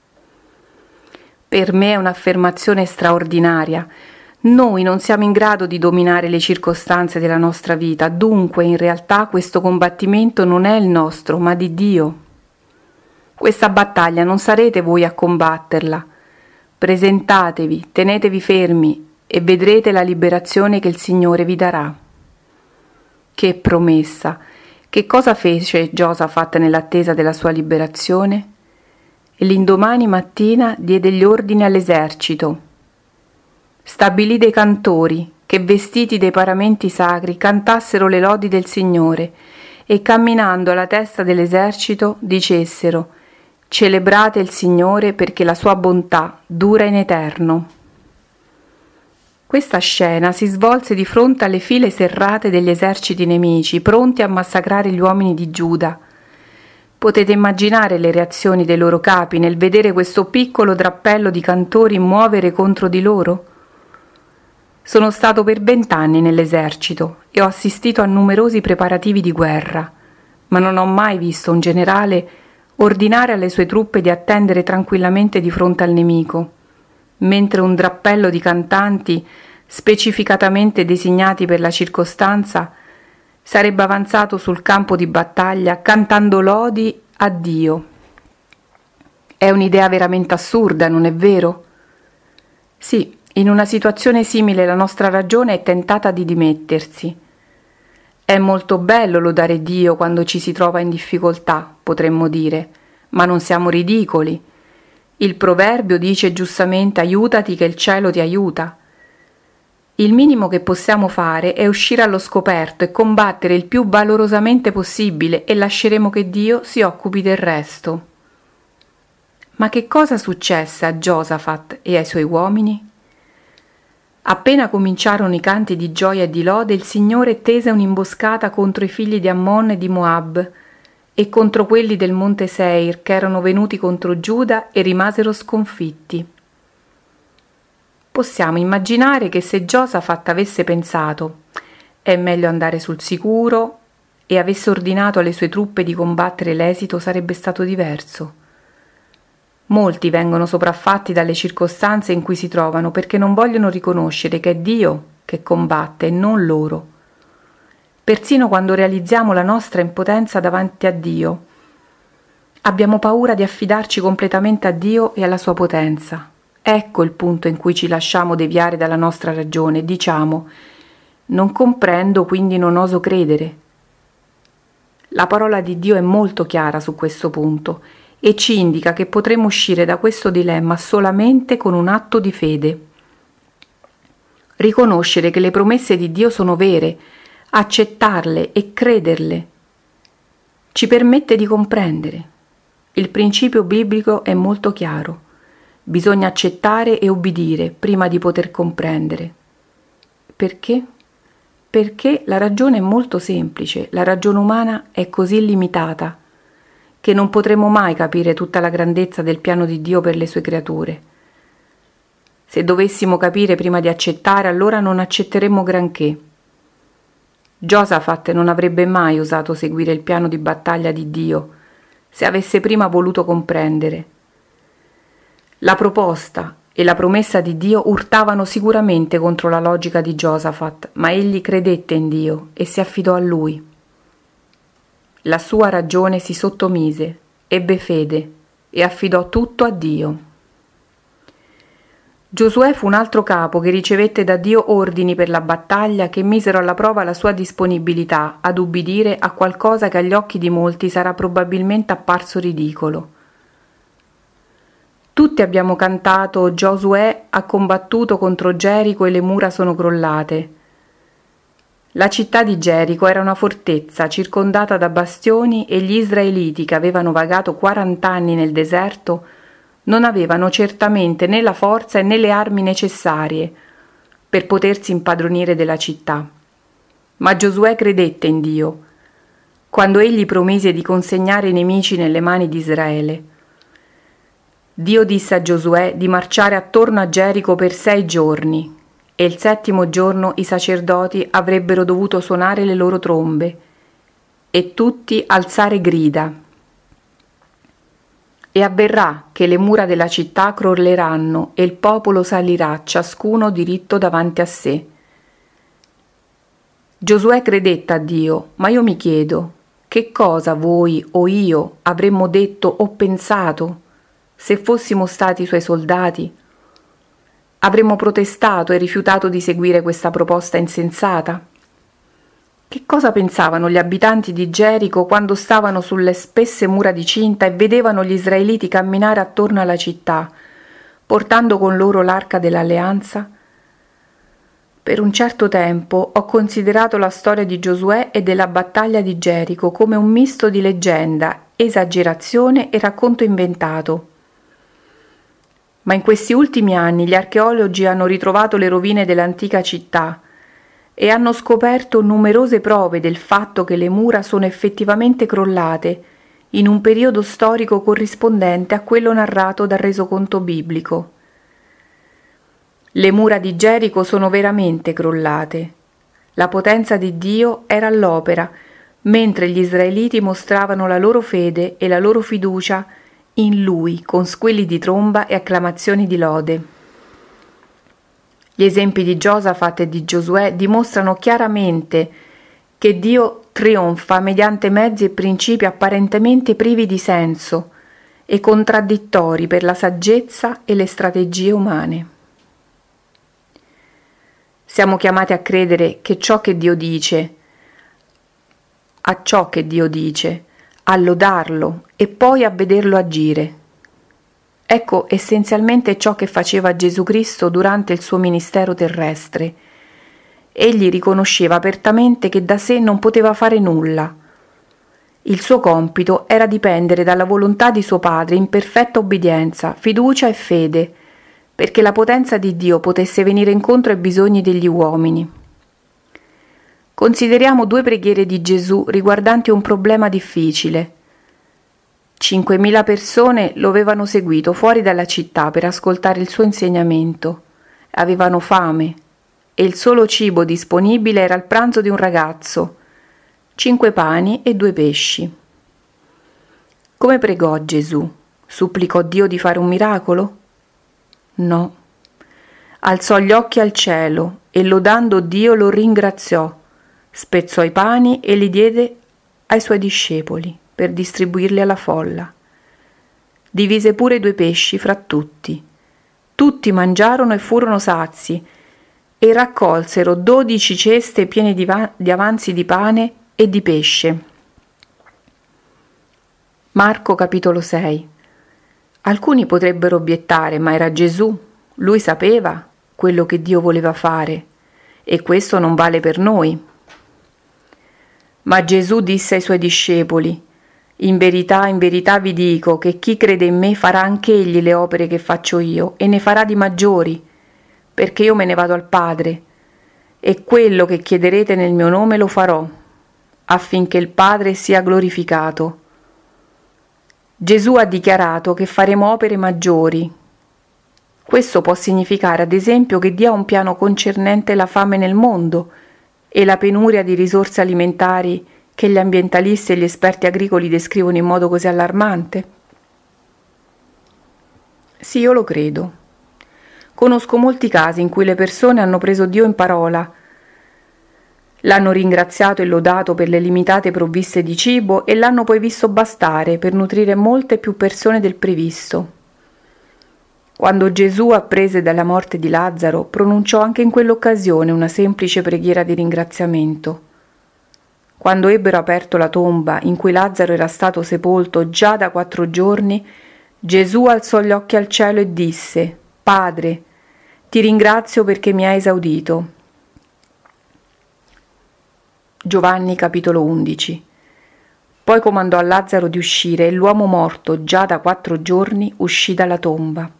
Per me è un'affermazione straordinaria. Noi non siamo in grado di dominare le circostanze della nostra vita, dunque in realtà questo combattimento non è il nostro, ma di Dio. Questa battaglia non sarete voi a combatterla. Presentatevi, tenetevi fermi e vedrete la liberazione che il Signore vi darà. Che promessa! Che cosa fece Giosafat nell'attesa della sua liberazione? E l'indomani mattina diede gli ordini all'esercito. Stabilì dei cantori che, vestiti dei paramenti sacri, cantassero le lodi del Signore e, camminando alla testa dell'esercito, dicessero: «Celebrate il Signore perché la sua bontà dura in eterno». Questa scena si svolse di fronte alle file serrate degli eserciti nemici, pronti a massacrare gli uomini di Giuda. Potete immaginare le reazioni dei loro capi nel vedere questo piccolo drappello di cantori muovere contro di loro? Sono stato per 20 anni nell'esercito e ho assistito a numerosi preparativi di guerra, ma non ho mai visto un generale ordinare alle sue truppe di attendere tranquillamente di fronte al nemico, mentre un drappello di cantanti specificatamente designati per la circostanza sarebbe avanzato sul campo di battaglia cantando lodi a Dio. È un'idea veramente assurda, non è vero? Sì, in una situazione simile la nostra ragione è tentata di dimettersi. È molto bello lodare Dio quando ci si trova in difficoltà, potremmo dire, ma non siamo ridicoli. Il proverbio dice giustamente: aiutati che il cielo ti aiuta. Il minimo che possiamo fare è uscire allo scoperto e combattere il più valorosamente possibile e lasceremo che Dio si occupi del resto. Ma che cosa successe a Giosafat e ai suoi uomini? Appena cominciarono i canti di gioia e di lode, il Signore tese un'imboscata contro i figli di Ammon e di Moab e contro quelli del monte Seir che erano venuti contro Giuda e rimasero sconfitti. Possiamo immaginare che se Giosafat avesse pensato «è meglio andare sul sicuro» e avesse ordinato alle sue truppe di combattere, l'esito sarebbe stato diverso. Molti vengono sopraffatti dalle circostanze in cui si trovano perché non vogliono riconoscere che è Dio che combatte e non loro. Persino quando realizziamo la nostra impotenza davanti a Dio, abbiamo paura di affidarci completamente a Dio e alla sua potenza. Ecco il punto in cui ci lasciamo deviare dalla nostra ragione. Diciamo: non comprendo, quindi non oso credere. La parola di Dio è molto chiara su questo punto e ci indica che potremo uscire da questo dilemma solamente con un atto di fede. Riconoscere che le promesse di Dio sono vere, accettarle e crederle, ci permette di comprendere. Il principio biblico è molto chiaro. Bisogna accettare e obbedire prima di poter comprendere. Perché? Perché la ragione è molto semplice, la ragione umana è così limitata che non potremo mai capire tutta la grandezza del piano di Dio per le sue creature. Se dovessimo capire prima di accettare, allora non accetteremmo granché. Giosafat non avrebbe mai osato seguire il piano di battaglia di Dio se avesse prima voluto comprendere. La proposta e la promessa di Dio urtavano sicuramente contro la logica di Giosafat, ma egli credette in Dio e si affidò a Lui. La sua ragione si sottomise, ebbe fede e affidò tutto a Dio. Giosuè fu un altro capo che ricevette da Dio ordini per la battaglia che misero alla prova la sua disponibilità ad ubbidire a qualcosa che agli occhi di molti sarà probabilmente apparso ridicolo. Tutti abbiamo cantato «Giosuè ha combattuto contro Gerico e le mura sono crollate». La città di Gerico era una fortezza circondata da bastioni e gli israeliti che avevano vagato 40 anni nel deserto non avevano certamente né la forza né le armi necessarie per potersi impadronire della città. Ma Giosuè credette in Dio quando egli promise di consegnare i nemici nelle mani di Israele. Dio disse a Giosuè di marciare attorno a Gerico per 6 giorni e il 7° giorno i sacerdoti avrebbero dovuto suonare le loro trombe e tutti alzare grida. E avverrà che le mura della città crolleranno e il popolo salirà ciascuno diritto davanti a sé. Giosuè credette a Dio, ma io mi chiedo, che cosa voi o io avremmo detto o pensato se fossimo stati suoi soldati? Avremmo protestato e rifiutato di seguire questa proposta insensata? Che cosa pensavano gli abitanti di Gerico quando stavano sulle spesse mura di cinta e vedevano gli israeliti camminare attorno alla città, portando con loro l'arca dell'alleanza? Per un certo tempo ho considerato la storia di Giosuè e della battaglia di Gerico come un misto di leggenda, esagerazione e racconto inventato. Ma in questi ultimi anni gli archeologi hanno ritrovato le rovine dell'antica città e hanno scoperto numerose prove del fatto che le mura sono effettivamente crollate in un periodo storico corrispondente a quello narrato dal resoconto biblico. Le mura di Gerico sono veramente crollate. La potenza di Dio era all'opera, mentre gli israeliti mostravano la loro fede e la loro fiducia in Lui, con squilli di tromba e acclamazioni di lode. Gli esempi di Giosafat e di Giosuè dimostrano chiaramente che Dio trionfa mediante mezzi e principi apparentemente privi di senso e contraddittori per la saggezza e le strategie umane. Siamo chiamati a credere che ciò che Dio dice, a ciò che Dio dice, a lodarlo e poi a vederlo agire. Ecco essenzialmente ciò che faceva Gesù Cristo durante il suo ministero terrestre. Egli riconosceva apertamente che da sé non poteva fare nulla. Il suo compito era dipendere dalla volontà di suo Padre in perfetta obbedienza, fiducia e fede, perché la potenza di Dio potesse venire incontro ai bisogni degli uomini. Consideriamo 2 preghiere di Gesù riguardanti un problema difficile. 5.000 persone lo avevano seguito fuori dalla città per ascoltare il suo insegnamento. Avevano fame e il solo cibo disponibile era il pranzo di un ragazzo, 5 pani e 2 pesci. Come pregò Gesù? Supplicò Dio di fare un miracolo? No. Alzò gli occhi al cielo e lodando Dio lo ringraziò, spezzò i pani e li diede ai suoi discepoli per distribuirli alla folla. Divise pure 2 pesci fra tutti. Tutti mangiarono e furono sazi e raccolsero 12 ceste piene di avanzi di pane e di pesce. Marco capitolo 6. Alcuni potrebbero obiettare, ma era Gesù, lui sapeva quello che Dio voleva fare e questo non vale per noi. Ma Gesù disse ai suoi discepoli: in verità vi dico che chi crede in me farà anche egli le opere che faccio io e ne farà di maggiori, perché io me ne vado al Padre, e quello che chiederete nel mio nome lo farò, affinché il Padre sia glorificato. Gesù ha dichiarato che faremo opere maggiori. Questo può significare, ad esempio, che Dio ha un piano concernente la fame nel mondo e la penuria di risorse alimentari che gli ambientalisti e gli esperti agricoli descrivono in modo così allarmante? Sì, io lo credo. Conosco molti casi in cui le persone hanno preso Dio in parola, l'hanno ringraziato e lodato per le limitate provviste di cibo e l'hanno poi visto bastare per nutrire molte più persone del previsto. Quando Gesù, apprese dalla morte di Lazzaro, pronunciò anche in quell'occasione una semplice preghiera di ringraziamento. Quando ebbero aperto la tomba in cui Lazzaro era stato sepolto già da 4 giorni, Gesù alzò gli occhi al cielo e disse: Padre, ti ringrazio perché mi hai esaudito. Giovanni capitolo 11. Poi comandò a Lazzaro di uscire e l'uomo morto già da 4 giorni uscì dalla tomba.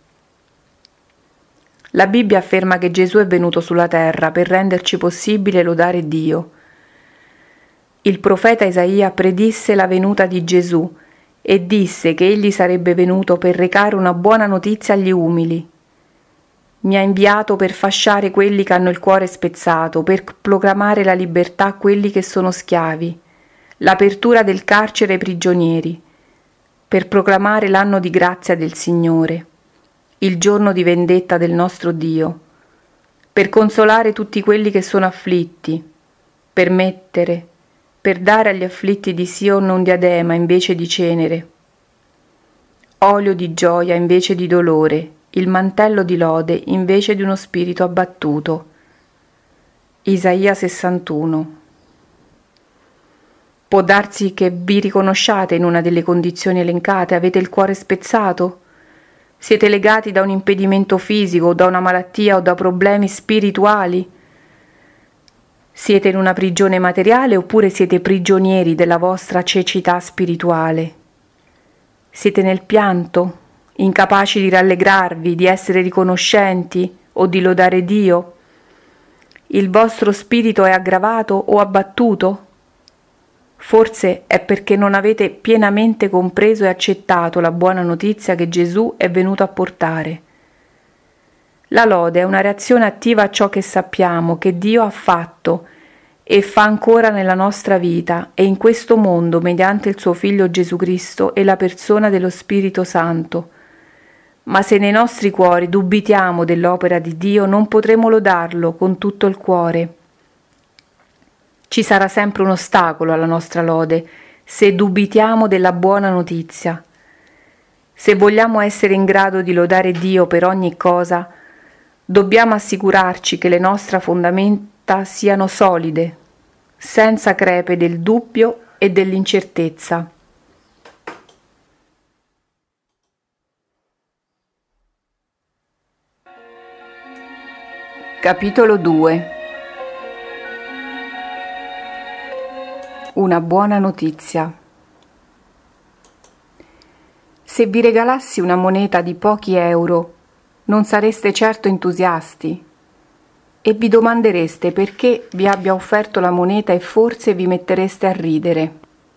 La Bibbia afferma che Gesù è venuto sulla terra per renderci possibile lodare Dio. Il profeta Isaia predisse la venuta di Gesù e disse che egli sarebbe venuto per recare una buona notizia agli umili. Mi ha inviato per fasciare quelli che hanno il cuore spezzato, per proclamare la libertà a quelli che sono schiavi, l'apertura del carcere ai prigionieri, per proclamare l'anno di grazia del Signore, il giorno di vendetta del nostro Dio, per consolare tutti quelli che sono afflitti, per dare agli afflitti di Sion un diadema invece di cenere, olio di gioia invece di dolore, il mantello di lode invece di uno spirito abbattuto. Isaia 61. Può darsi che vi riconosciate in una delle condizioni elencate, avete il cuore spezzato? Siete legati da un impedimento fisico, da una malattia o da problemi spirituali? Siete in una prigione materiale oppure siete prigionieri della vostra cecità spirituale? Siete nel pianto, incapaci di rallegrarvi, di essere riconoscenti o di lodare Dio? Il vostro spirito è aggravato o abbattuto? Forse è perché non avete pienamente compreso e accettato la buona notizia che Gesù è venuto a portare. La lode è una reazione attiva a ciò che sappiamo, che Dio ha fatto e fa ancora nella nostra vita e in questo mondo mediante il suo Figlio Gesù Cristo e la persona dello Spirito Santo. Ma se nei nostri cuori dubitiamo dell'opera di Dio, non potremo lodarlo con tutto il cuore. Ci sarà sempre un ostacolo alla nostra lode se dubitiamo della buona notizia. Se vogliamo essere in grado di lodare Dio per ogni cosa, dobbiamo assicurarci che le nostre fondamenta siano solide, senza crepe del dubbio e dell'incertezza. Capitolo 2. Una buona notizia. Se vi regalassi una moneta di pochi euro, non sareste certo entusiasti e vi domandereste perché vi abbia offerto la moneta e forse vi mettereste a ridere.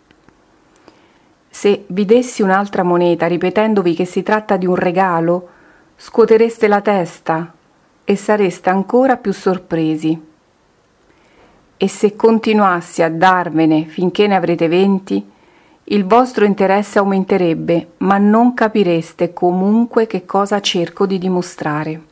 Se vi dessi un'altra moneta ripetendovi che si tratta di un regalo, scuotereste la testa e sareste ancora più sorpresi. E se continuassi a darvene finché ne avrete 20, il vostro interesse aumenterebbe, ma non capireste comunque che cosa cerco di dimostrare.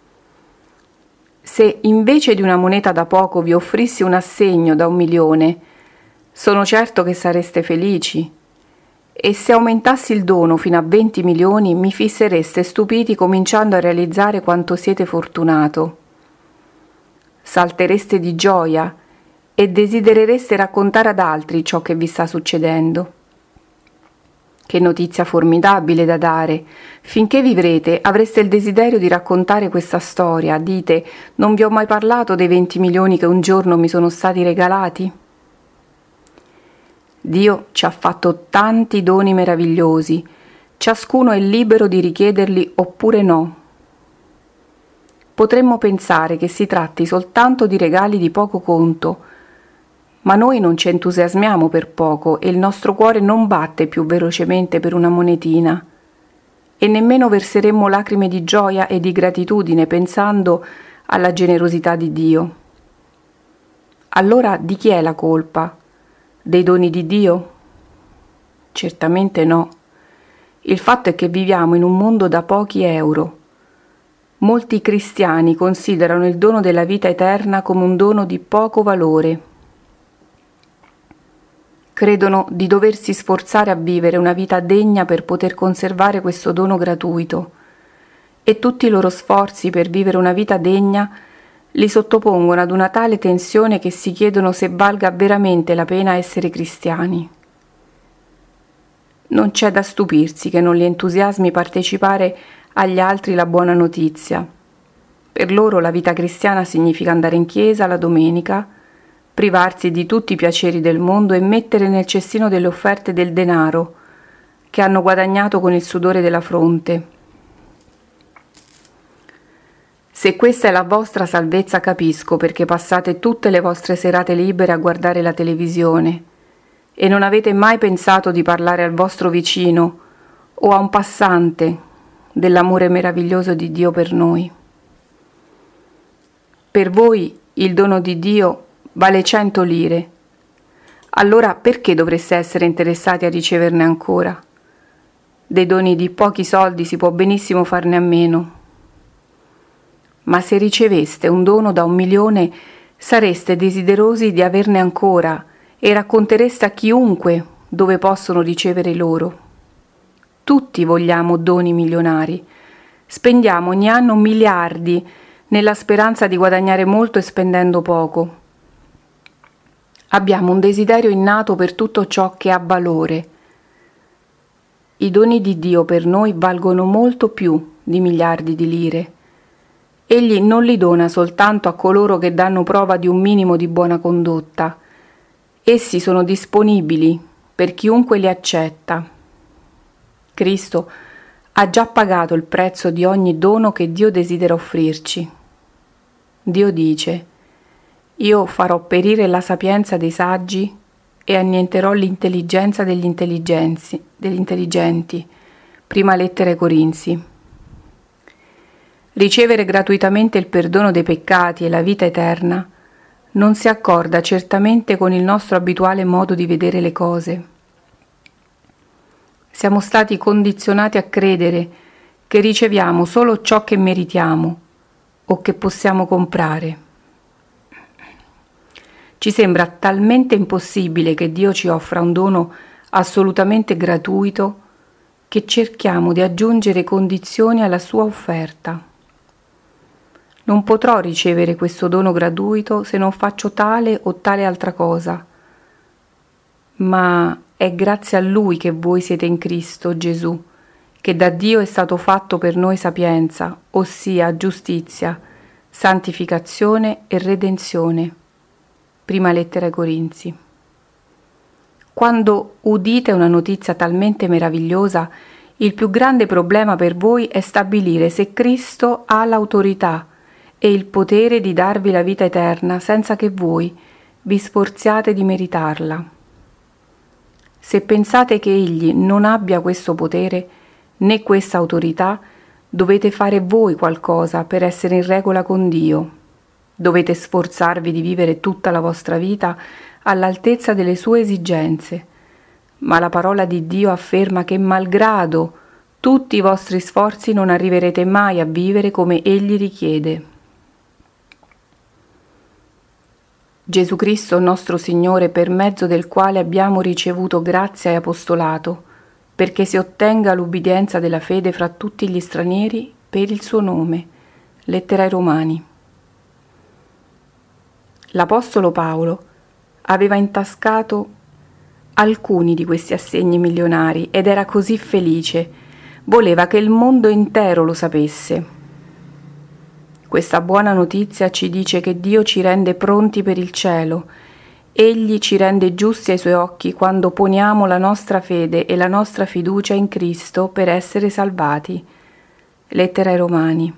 Se invece di una moneta da poco vi offrissi un assegno da 1.000.000, sono certo che sareste felici. E se aumentassi il dono fino a 20 milioni, mi fissereste stupiti cominciando a realizzare quanto siete fortunato. Saltereste di gioia e desiderereste raccontare ad altri ciò che vi sta succedendo. Che notizia formidabile da dare! Finché vivrete avreste il desiderio di raccontare questa storia. Dite, non vi ho mai parlato dei 20 milioni che un giorno mi sono stati regalati? Dio ci ha fatto tanti doni meravigliosi, ciascuno è libero di richiederli oppure no. Potremmo pensare che si tratti soltanto di regali di poco conto, ma noi non ci entusiasmiamo per poco e il nostro cuore non batte più velocemente per una monetina e nemmeno verseremmo lacrime di gioia e di gratitudine pensando alla generosità di Dio. Allora di chi è la colpa? Dei doni di Dio? Certamente no. Il fatto è che viviamo in un mondo da pochi euro. Molti cristiani considerano il dono della vita eterna come un dono di poco valore. Credono di doversi sforzare a vivere una vita degna per poter conservare questo dono gratuito e tutti i loro sforzi per vivere una vita degna li sottopongono ad una tale tensione che si chiedono se valga veramente la pena essere cristiani. Non c'è da stupirsi che non li entusiasmi partecipare agli altri la buona notizia. Per loro la vita cristiana significa andare in chiesa la domenica, privarsi di tutti i piaceri del mondo e mettere nel cestino delle offerte del denaro che hanno guadagnato con il sudore della fronte. Se questa è la vostra salvezza capisco perché passate tutte le vostre serate libere a guardare la televisione e non avete mai pensato di parlare al vostro vicino o a un passante dell'amore meraviglioso di Dio per noi. Per voi il dono di Dio vale 100 lire. Allora perché dovreste essere interessati a riceverne ancora? Dei doni di pochi soldi si può benissimo farne a meno. Ma se riceveste un dono da 1.000.000, sareste desiderosi di averne ancora e raccontereste a chiunque dove possono ricevere loro. Tutti vogliamo doni milionari. Spendiamo ogni anno miliardi nella speranza di guadagnare molto e spendendo poco. Abbiamo un desiderio innato per tutto ciò che ha valore. I doni di Dio per noi valgono molto più di miliardi di lire. Egli non li dona soltanto a coloro che danno prova di un minimo di buona condotta. Essi sono disponibili per chiunque li accetta. Cristo ha già pagato il prezzo di ogni dono che Dio desidera offrirci. Dio dice: io farò perire la sapienza dei saggi e annienterò l'intelligenza degli intelligenti. Prima lettera ai Corinzi. Ricevere gratuitamente il perdono dei peccati e la vita eterna non si accorda certamente con il nostro abituale modo di vedere le cose. Siamo stati condizionati a credere che riceviamo solo ciò che meritiamo o che possiamo comprare. Ci sembra talmente impossibile che Dio ci offra un dono assolutamente gratuito che cerchiamo di aggiungere condizioni alla sua offerta. Non potrò ricevere questo dono gratuito se non faccio tale o tale altra cosa, ma è grazie a Lui che voi siete in Cristo Gesù, che da Dio è stato fatto per noi sapienza, ossia giustizia, santificazione e redenzione. Prima lettera ai Corinzi. Quando udite una notizia talmente meravigliosa, il più grande problema per voi è stabilire se Cristo ha l'autorità e il potere di darvi la vita eterna senza che voi vi sforziate di meritarla. Se pensate che Egli non abbia questo potere né questa autorità, dovete fare voi qualcosa per essere in regola con Dio. Dovete sforzarvi di vivere tutta la vostra vita all'altezza delle sue esigenze, ma la parola di Dio afferma che malgrado tutti i vostri sforzi non arriverete mai a vivere come Egli richiede. Gesù Cristo nostro Signore, per mezzo del quale abbiamo ricevuto grazia e apostolato, perché si ottenga l'ubbidienza della fede fra tutti gli stranieri per il suo nome. Lettera ai Romani. L'Apostolo Paolo aveva intascato alcuni di questi assegni milionari ed era così felice, voleva che il mondo intero lo sapesse. Questa buona notizia ci dice che Dio ci rende pronti per il cielo. Egli ci rende giusti ai suoi occhi quando poniamo la nostra fede e la nostra fiducia in Cristo per essere salvati. Lettera ai Romani.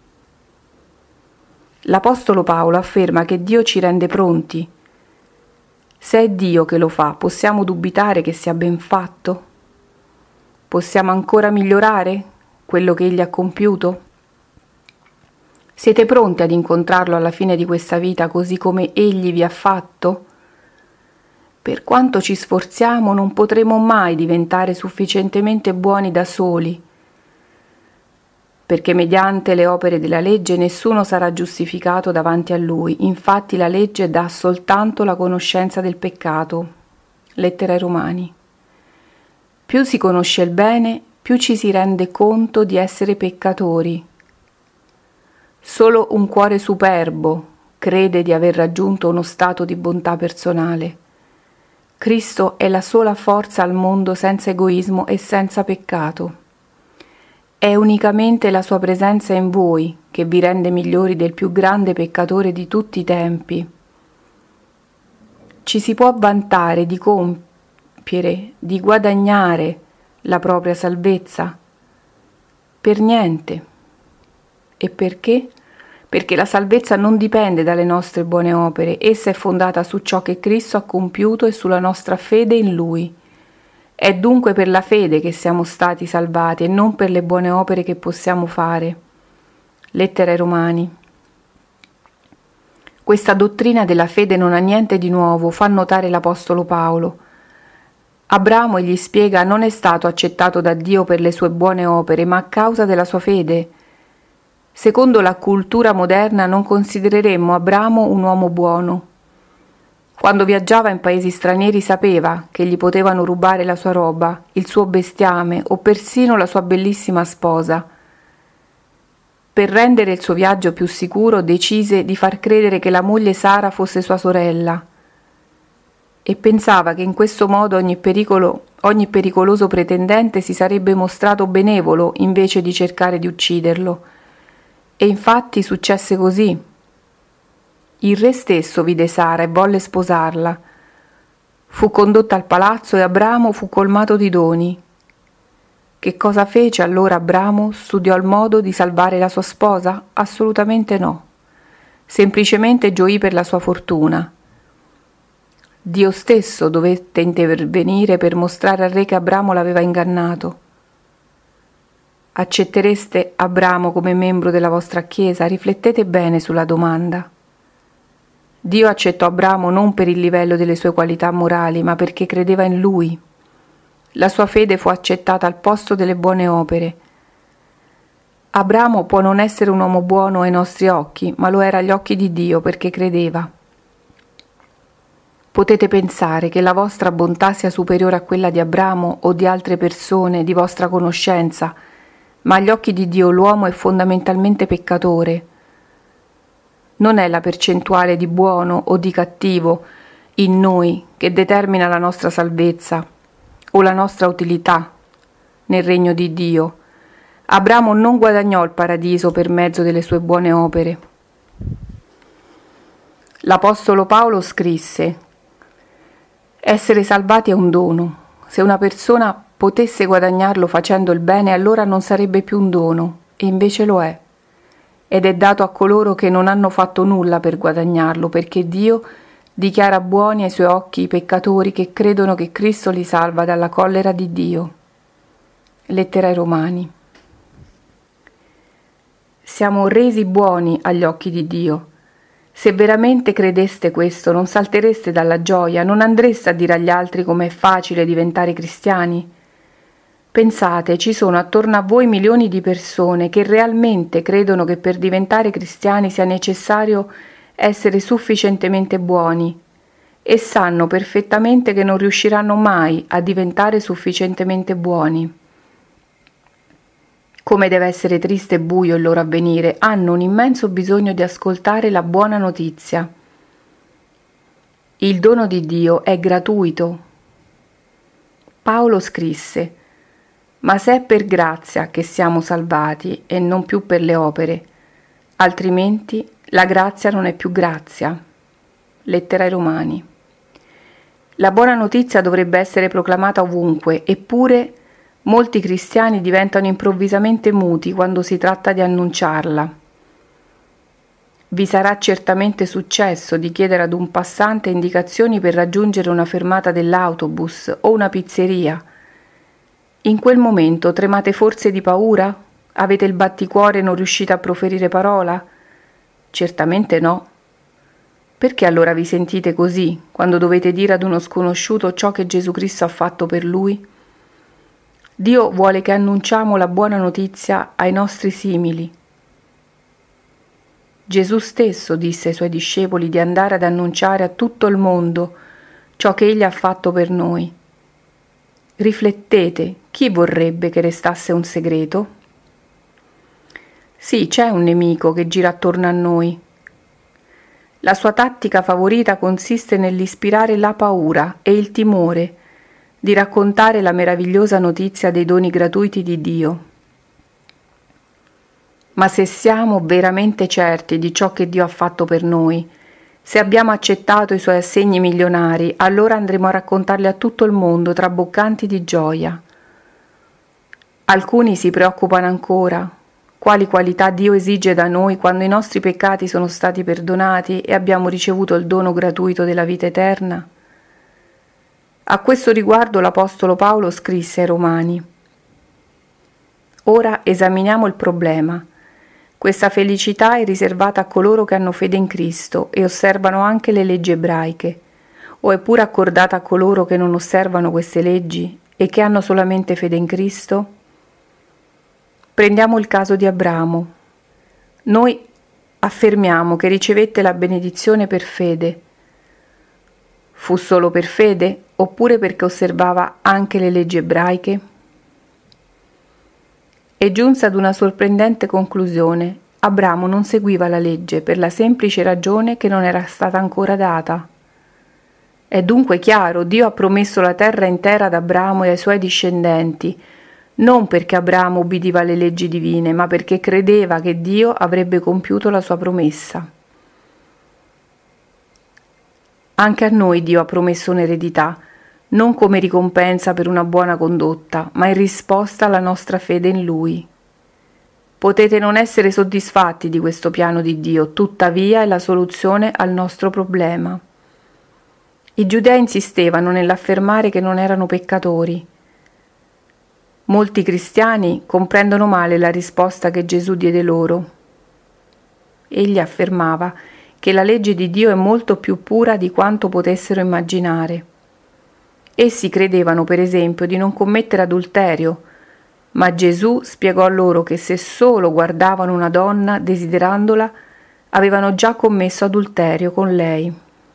L'Apostolo Paolo afferma che Dio ci rende pronti. Se è Dio che lo fa, possiamo dubitare che sia ben fatto? Possiamo ancora migliorare quello che Egli ha compiuto? Siete pronti ad incontrarlo alla fine di questa vita così come Egli vi ha fatto? Per quanto ci sforziamo, non potremo mai diventare sufficientemente buoni da soli, perché mediante le opere della legge nessuno sarà giustificato davanti a Lui. Infatti la legge dà soltanto la conoscenza del peccato. Lettera ai Romani. Più si conosce il bene, più ci si rende conto di essere peccatori. Solo un cuore superbo crede di aver raggiunto uno stato di bontà personale. Cristo è la sola forza al mondo senza egoismo e senza peccato. È unicamente la sua presenza in voi che vi rende migliori del più grande peccatore di tutti i tempi. Ci si può vantare di compiere, di guadagnare la propria salvezza? Per niente. E perché? Perché la salvezza non dipende dalle nostre buone opere, essa è fondata su ciò che Cristo ha compiuto e sulla nostra fede in Lui. È dunque per la fede che siamo stati salvati e non per le buone opere che possiamo fare. Lettera ai Romani. Questa dottrina della fede non ha niente di nuovo, fa notare l'Apostolo Paolo. Abramo, egli spiega, non è stato accettato da Dio per le sue buone opere, ma a causa della sua fede. Secondo la cultura moderna non considereremmo Abramo un uomo buono. Quando viaggiava in paesi stranieri sapeva che gli potevano rubare la sua roba, il suo bestiame o persino la sua bellissima sposa. Per rendere il suo viaggio più sicuro decise di far credere che la moglie Sara fosse sua sorella e pensava che in questo modo ogni pericoloso pretendente si sarebbe mostrato benevolo invece di cercare di ucciderlo. E infatti successe così. Il re stesso vide Sara e volle sposarla. Fu condotta al palazzo e Abramo fu colmato di doni. Che cosa fece allora Abramo? Studiò il modo di salvare la sua sposa? Assolutamente no. Semplicemente gioì per la sua fortuna. Dio stesso dovette intervenire per mostrare al re che Abramo l'aveva ingannato. Accettereste Abramo come membro della vostra Chiesa? Riflettete bene sulla domanda. Dio accettò Abramo non per il livello delle sue qualità morali, ma perché credeva in lui. La sua fede fu accettata al posto delle buone opere. Abramo può non essere un uomo buono ai nostri occhi, ma lo era agli occhi di Dio perché credeva. Potete pensare che la vostra bontà sia superiore a quella di Abramo o di altre persone di vostra conoscenza, ma agli occhi di Dio l'uomo è fondamentalmente peccatore. Non è la percentuale di buono o di cattivo in noi che determina la nostra salvezza o la nostra utilità nel regno di Dio. Abramo non guadagnò il paradiso per mezzo delle sue buone opere. L'Apostolo Paolo scrisse: essere salvati è un dono. Se una persona potesse guadagnarlo facendo il bene, allora non sarebbe più un dono, e invece lo è. Ed è dato a coloro che non hanno fatto nulla per guadagnarlo, perché Dio dichiara buoni ai suoi occhi i peccatori che credono che Cristo li salva dalla collera di Dio. Lettera ai Romani. Siamo resi buoni agli occhi di Dio. Se veramente credeste questo, non saltereste dalla gioia, non andreste a dire agli altri com'è facile diventare cristiani. Pensate, ci sono attorno a voi milioni di persone che realmente credono che per diventare cristiani sia necessario essere sufficientemente buoni e sanno perfettamente che non riusciranno mai a diventare sufficientemente buoni. Come deve essere triste e buio il loro avvenire, hanno un immenso bisogno di ascoltare la buona notizia. Il dono di Dio è gratuito. Paolo scrisse: ma se è per grazia che siamo salvati e non più per le opere, altrimenti la grazia non è più grazia. Lettera ai Romani. La buona notizia dovrebbe essere proclamata ovunque, eppure molti cristiani diventano improvvisamente muti quando si tratta di annunciarla. Vi sarà certamente successo di chiedere ad un passante indicazioni per raggiungere una fermata dell'autobus o una pizzeria. In quel momento tremate forse di paura? Avete il batticuore e non riuscite a proferire parola? Certamente no. Perché allora vi sentite così quando dovete dire ad uno sconosciuto ciò che Gesù Cristo ha fatto per lui? Dio vuole che annunciamo la buona notizia ai nostri simili. Gesù stesso disse ai suoi discepoli di andare ad annunciare a tutto il mondo ciò che Egli ha fatto per noi. Riflettete, chi vorrebbe che restasse un segreto? Sì, c'è un nemico che gira attorno a noi. La sua tattica favorita consiste nell'ispirare la paura e il timore di raccontare la meravigliosa notizia dei doni gratuiti di Dio. Ma se siamo veramente certi di ciò che Dio ha fatto per noi, se abbiamo accettato i suoi assegni milionari, allora andremo a raccontarli a tutto il mondo traboccanti di gioia. Alcuni si preoccupano ancora. Quali qualità Dio esige da noi quando i nostri peccati sono stati perdonati e abbiamo ricevuto il dono gratuito della vita eterna? A questo riguardo l'Apostolo Paolo scrisse ai Romani: ora esaminiamo il problema. Questa felicità è riservata a coloro che hanno fede in Cristo e osservano anche le leggi ebraiche, o è pure accordata a coloro che non osservano queste leggi e che hanno solamente fede in Cristo? Prendiamo il caso di Abramo. Noi affermiamo che ricevette la benedizione per fede. Fu solo per fede oppure perché osservava anche le leggi ebraiche? E giunse ad una sorprendente conclusione. Abramo non seguiva la legge per la semplice ragione che non era stata ancora data. È dunque chiaro, Dio ha promesso la terra intera ad Abramo e ai suoi discendenti, non perché Abramo ubbidiva alle leggi divine, ma perché credeva che Dio avrebbe compiuto la sua promessa. Anche a noi Dio ha promesso un'eredità, non come ricompensa per una buona condotta, ma in risposta alla nostra fede in Lui. Potete non essere soddisfatti di questo piano di Dio, tuttavia è la soluzione al nostro problema. I giudei insistevano nell'affermare che non erano peccatori. Molti cristiani comprendono male la risposta che Gesù diede loro. Egli affermava che la legge di Dio è molto più pura di quanto potessero immaginare. Essi credevano, per esempio, di non commettere adulterio, ma Gesù spiegò loro che se solo guardavano una donna desiderandola, avevano già commesso adulterio con lei.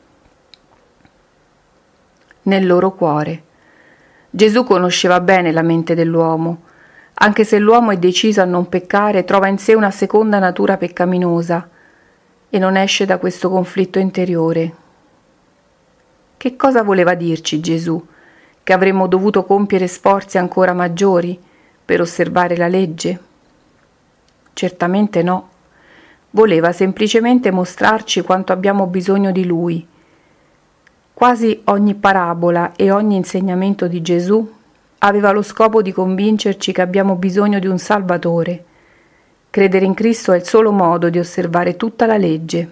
Nel loro cuore. Gesù conosceva bene la mente dell'uomo. Anche se l'uomo è deciso a non peccare, trova in sé una seconda natura peccaminosa e non esce da questo conflitto interiore. Che cosa voleva dirci Gesù? Che avremmo dovuto compiere sforzi ancora maggiori per osservare la legge? Certamente no. Voleva semplicemente mostrarci quanto abbiamo bisogno di Lui. Quasi ogni parabola e ogni insegnamento di Gesù aveva lo scopo di convincerci che abbiamo bisogno di un Salvatore. Credere in Cristo è il solo modo di osservare tutta la legge,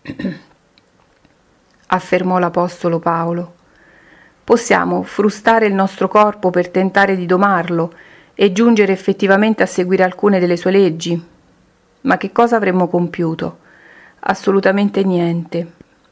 affermò l'Apostolo Paolo. Possiamo frustare il nostro corpo per tentare di domarlo e giungere effettivamente a seguire alcune delle sue leggi. Ma che cosa avremmo compiuto? Assolutamente niente.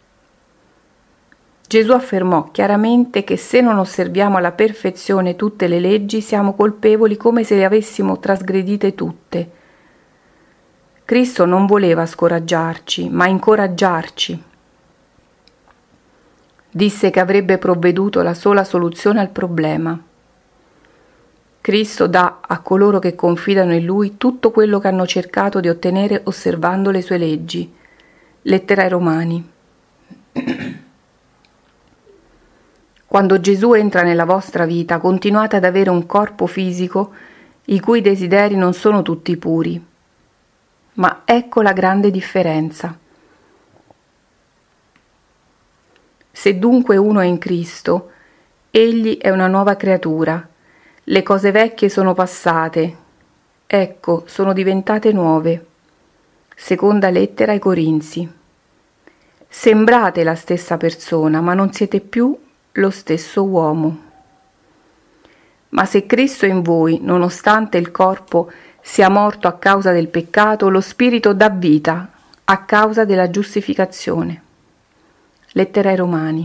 Gesù affermò chiaramente che se non osserviamo alla perfezione tutte le leggi, siamo colpevoli come se le avessimo trasgredite tutte. Cristo non voleva scoraggiarci, ma incoraggiarci. Disse che avrebbe provveduto la sola soluzione al problema. Cristo dà a coloro che confidano in Lui tutto quello che hanno cercato di ottenere osservando le sue leggi. Lettera ai Romani. Quando Gesù entra nella vostra vita, continuate ad avere un corpo fisico i cui desideri non sono tutti puri. Ma ecco la grande differenza. Se dunque uno è in Cristo, egli è una nuova creatura. Le cose vecchie sono passate, ecco, sono diventate nuove. Seconda lettera ai Corinzi. Sembrate la stessa persona, ma non siete più lo stesso uomo. Ma se Cristo è in voi, nonostante il corpo sia morto a causa del peccato, lo spirito dà vita a causa della giustificazione. Lettera ai Romani.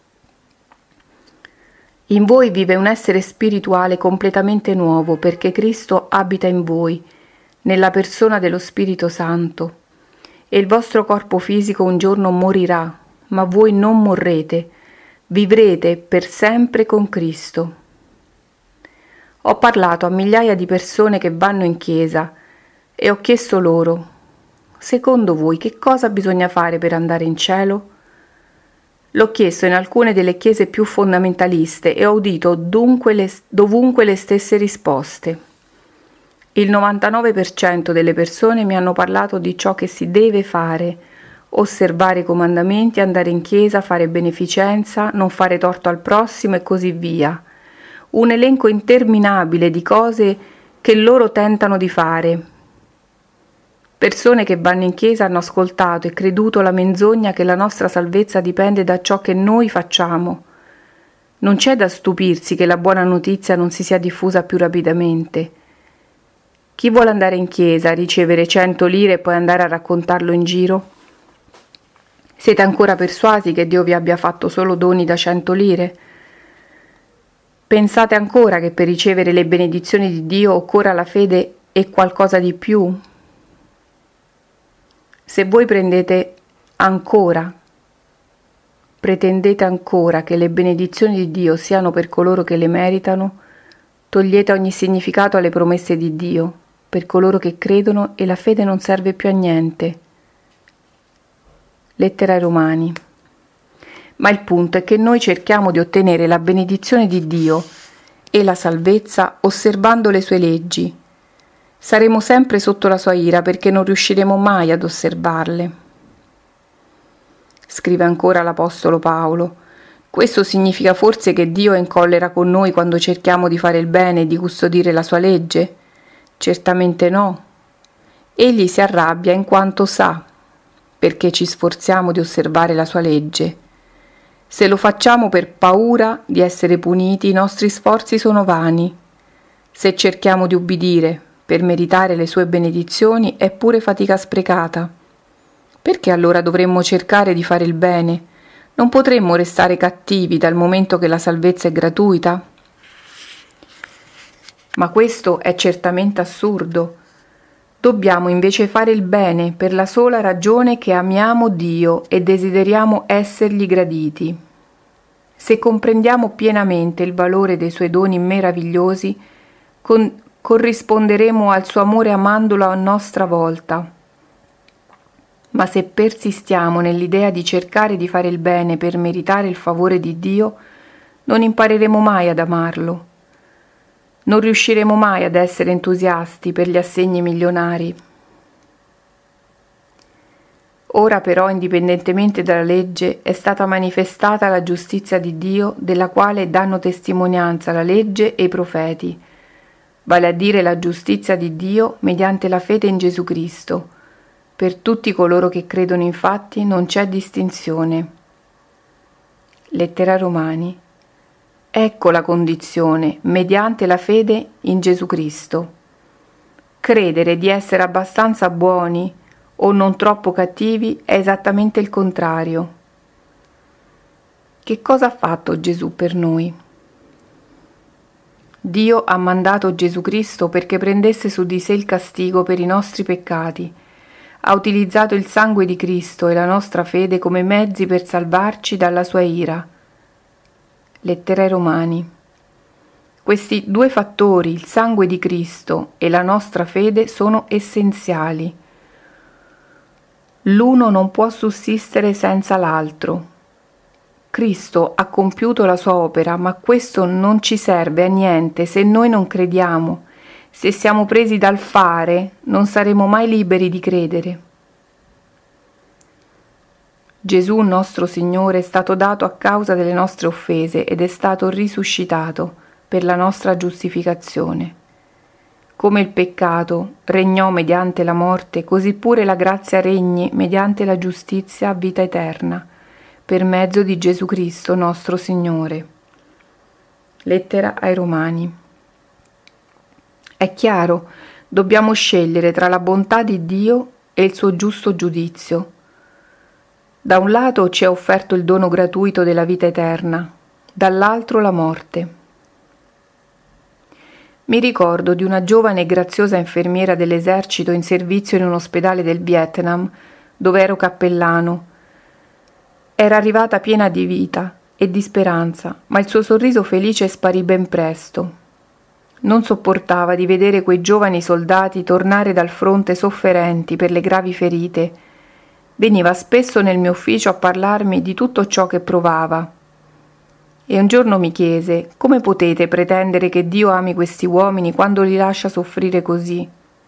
In voi vive un essere spirituale completamente nuovo, perché Cristo abita in voi, nella persona dello Spirito Santo, e il vostro corpo fisico un giorno morirà, ma voi non morrete, vivrete per sempre con Cristo. Ho parlato a migliaia di persone che vanno in chiesa e ho chiesto loro: secondo voi che cosa bisogna fare per andare in cielo? L'ho chiesto in alcune delle chiese più fondamentaliste e ho udito dovunque le stesse risposte. Il 99% delle persone mi hanno parlato di ciò che si deve fare: osservare i comandamenti, andare in chiesa, fare beneficenza, non fare torto al prossimo e così via. Un elenco interminabile di cose che loro tentano di fare. Persone che vanno in chiesa hanno ascoltato e creduto la menzogna che la nostra salvezza dipende da ciò che noi facciamo. Non c'è da stupirsi che la buona notizia non si sia diffusa più rapidamente. Chi vuole andare in chiesa, ricevere 100 lire e poi andare a raccontarlo in giro? Siete ancora persuasi che Dio vi abbia fatto solo doni da 100 lire? Pensate ancora che per ricevere le benedizioni di Dio occorra la fede e qualcosa di più? Se voi pretendete ancora che le benedizioni di Dio siano per coloro che le meritano, togliete ogni significato alle promesse di Dio, per coloro che credono e la fede non serve più a niente. Lettera ai Romani. Ma il punto è che noi cerchiamo di ottenere la benedizione di Dio e la salvezza osservando le sue leggi. Saremo sempre sotto la sua ira perché non riusciremo mai ad osservarle. Scrive ancora l'Apostolo Paolo: questo significa forse che Dio è in collera con noi quando cerchiamo di fare il bene e di custodire la sua legge? Certamente no. Egli si arrabbia in quanto sa, perché ci sforziamo di osservare la sua legge. Se lo facciamo per paura di essere puniti, i nostri sforzi sono vani. Se cerchiamo di ubbidire per meritare le sue benedizioni, è pure fatica sprecata. Perché allora dovremmo cercare di fare il bene? Non potremmo restare cattivi dal momento che la salvezza è gratuita? Ma questo è certamente assurdo. Dobbiamo invece fare il bene per la sola ragione che amiamo Dio e desideriamo essergli graditi. Se comprendiamo pienamente il valore dei suoi doni meravigliosi, corrisponderemo al suo amore amandolo a nostra volta. Ma se persistiamo nell'idea di cercare di fare il bene per meritare il favore di Dio, non impareremo mai ad amarlo. Non riusciremo mai ad essere entusiasti per gli assegni milionari. Ora però, indipendentemente dalla legge, è stata manifestata la giustizia di Dio, della quale danno testimonianza la legge e i profeti, vale a dire la giustizia di Dio mediante la fede in Gesù Cristo. Per tutti coloro che credono infatti non c'è distinzione. Lettera ai Romani. Ecco la condizione, mediante la fede in Gesù Cristo. Credere di essere abbastanza buoni o non troppo cattivi è esattamente il contrario. Che cosa ha fatto Gesù per noi? Dio ha mandato Gesù Cristo perché prendesse su di sé il castigo per i nostri peccati. Ha utilizzato il sangue di Cristo e la nostra fede come mezzi per salvarci dalla sua ira. Lettera ai Romani. Questi due fattori, il sangue di Cristo e la nostra fede, sono essenziali. L'uno non può sussistere senza l'altro. Cristo ha compiuto la sua opera, ma questo non ci serve a niente se noi non crediamo. Se siamo presi dal fare, non saremo mai liberi di credere. Gesù nostro Signore è stato dato a causa delle nostre offese ed è stato risuscitato per la nostra giustificazione. Come il peccato regnò mediante la morte, così pure la grazia regni mediante la giustizia a vita eterna, per mezzo di Gesù Cristo nostro Signore. Lettera ai Romani. È chiaro, dobbiamo scegliere tra la bontà di Dio e il suo giusto giudizio. Da un lato ci è offerto il dono gratuito della vita eterna, dall'altro la morte. Mi ricordo di una giovane e graziosa infermiera dell'esercito in servizio in un ospedale del Vietnam, dove ero cappellano. Era arrivata piena di vita e di speranza, ma il suo sorriso felice sparì ben presto. Non sopportava di vedere quei giovani soldati tornare dal fronte sofferenti per le gravi ferite. Veniva spesso nel mio ufficio a parlarmi di tutto ciò che provava. E un giorno mi chiese: come potete pretendere che Dio ami questi uomini quando li lascia soffrire così?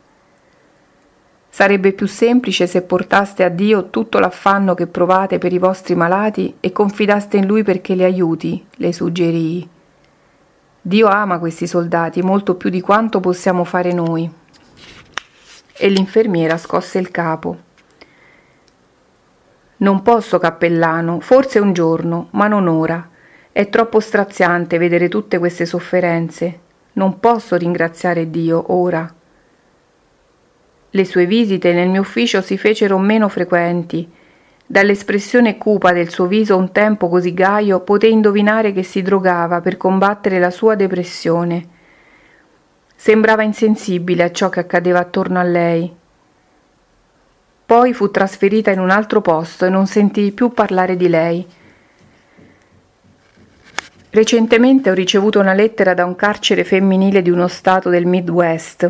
Sarebbe più semplice se portaste a Dio tutto l'affanno che provate per i vostri malati e confidaste in Lui perché li aiuti, le suggerii. Dio ama questi soldati molto più di quanto possiamo fare noi. E l'infermiera scosse il capo. Non posso, cappellano, forse un giorno, ma non ora. È troppo straziante vedere tutte queste sofferenze. Non posso ringraziare Dio ora. Le sue visite nel mio ufficio si fecero meno frequenti. Dall'espressione cupa del suo viso un tempo così gaio potei indovinare che si drogava per combattere la sua depressione. Sembrava insensibile a ciò che accadeva attorno a lei. Poi fu trasferita in un altro posto e non sentii più parlare di lei. Recentemente ho ricevuto una lettera da un carcere femminile di uno stato del Midwest.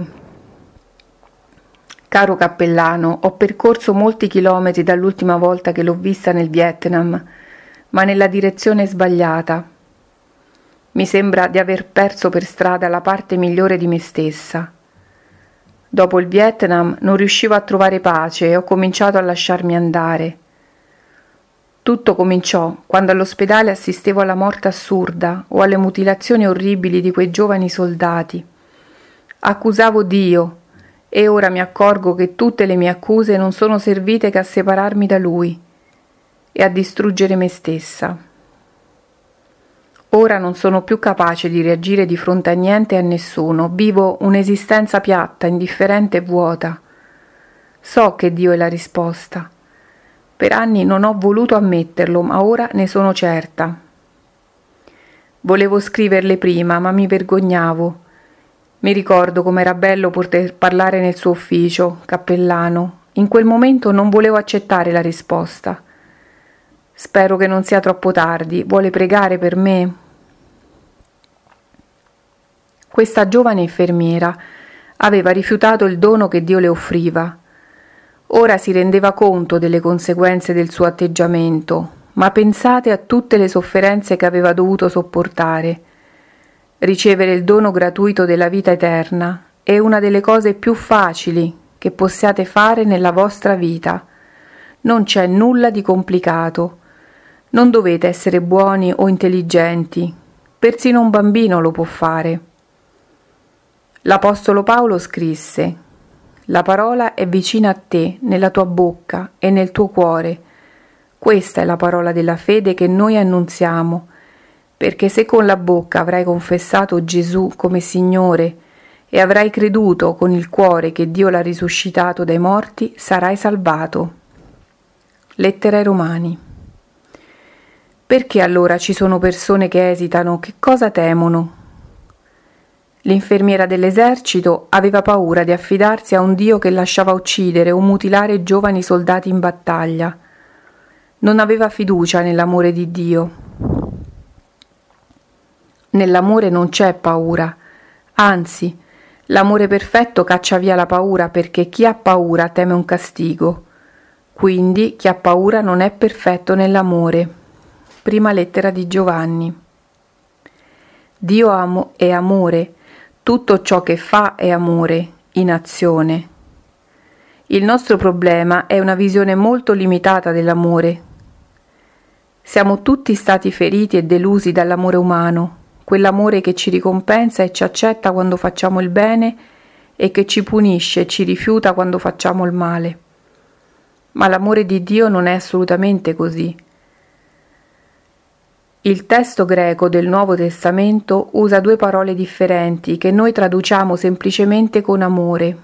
Caro cappellano, ho percorso molti chilometri dall'ultima volta che l'ho vista nel Vietnam, ma nella direzione sbagliata. Mi sembra di aver perso per strada la parte migliore di me stessa. Dopo il Vietnam non riuscivo a trovare pace e ho cominciato a lasciarmi andare. Tutto cominciò quando all'ospedale assistevo alla morte assurda o alle mutilazioni orribili di quei giovani soldati. Accusavo Dio e ora mi accorgo che tutte le mie accuse non sono servite che a separarmi da Lui e a distruggere me stessa. Ora non sono più capace di reagire di fronte a niente e a nessuno, vivo un'esistenza piatta, indifferente e vuota. So che Dio è la risposta. Per anni non ho voluto ammetterlo, ma ora ne sono certa. Volevo scriverle prima, ma mi vergognavo. Mi ricordo com'era bello poter parlare nel suo ufficio, cappellano. In quel momento non volevo accettare la risposta. Spero che non sia troppo tardi. Vuole pregare per me? Questa giovane infermiera aveva rifiutato il dono che Dio le offriva. Ora si rendeva conto delle conseguenze del suo atteggiamento, ma pensate a tutte le sofferenze che aveva dovuto sopportare. Ricevere il dono gratuito della vita eterna è una delle cose più facili che possiate fare nella vostra vita. Non c'è nulla di complicato. Non dovete essere buoni o intelligenti. Persino un bambino lo può fare. L'Apostolo Paolo scrisse: «La parola è vicina a te, nella tua bocca e nel tuo cuore». Questa è la parola della fede che noi annunziamo, perché se con la bocca avrai confessato Gesù come Signore e avrai creduto con il cuore che Dio l'ha risuscitato dai morti, sarai salvato. Lettera ai Romani. Perché allora ci sono persone che esitano? Che cosa temono? L'infermiera dell'esercito aveva paura di affidarsi a un Dio che lasciava uccidere o mutilare giovani soldati in battaglia. Non aveva fiducia nell'amore di Dio. Nell'amore non c'è paura, anzi, l'amore perfetto caccia via la paura, perché chi ha paura teme un castigo. Quindi chi ha paura non è perfetto nell'amore. Prima lettera di Giovanni. Dio è amore. Tutto ciò che fa è amore, in azione. Il nostro problema è una visione molto limitata dell'amore. Siamo tutti stati feriti e delusi dall'amore umano, quell'amore che ci ricompensa e ci accetta quando facciamo il bene e che ci punisce e ci rifiuta quando facciamo il male. Ma l'amore di Dio non è assolutamente così. Il testo greco del Nuovo Testamento usa due parole differenti che noi traduciamo semplicemente con amore.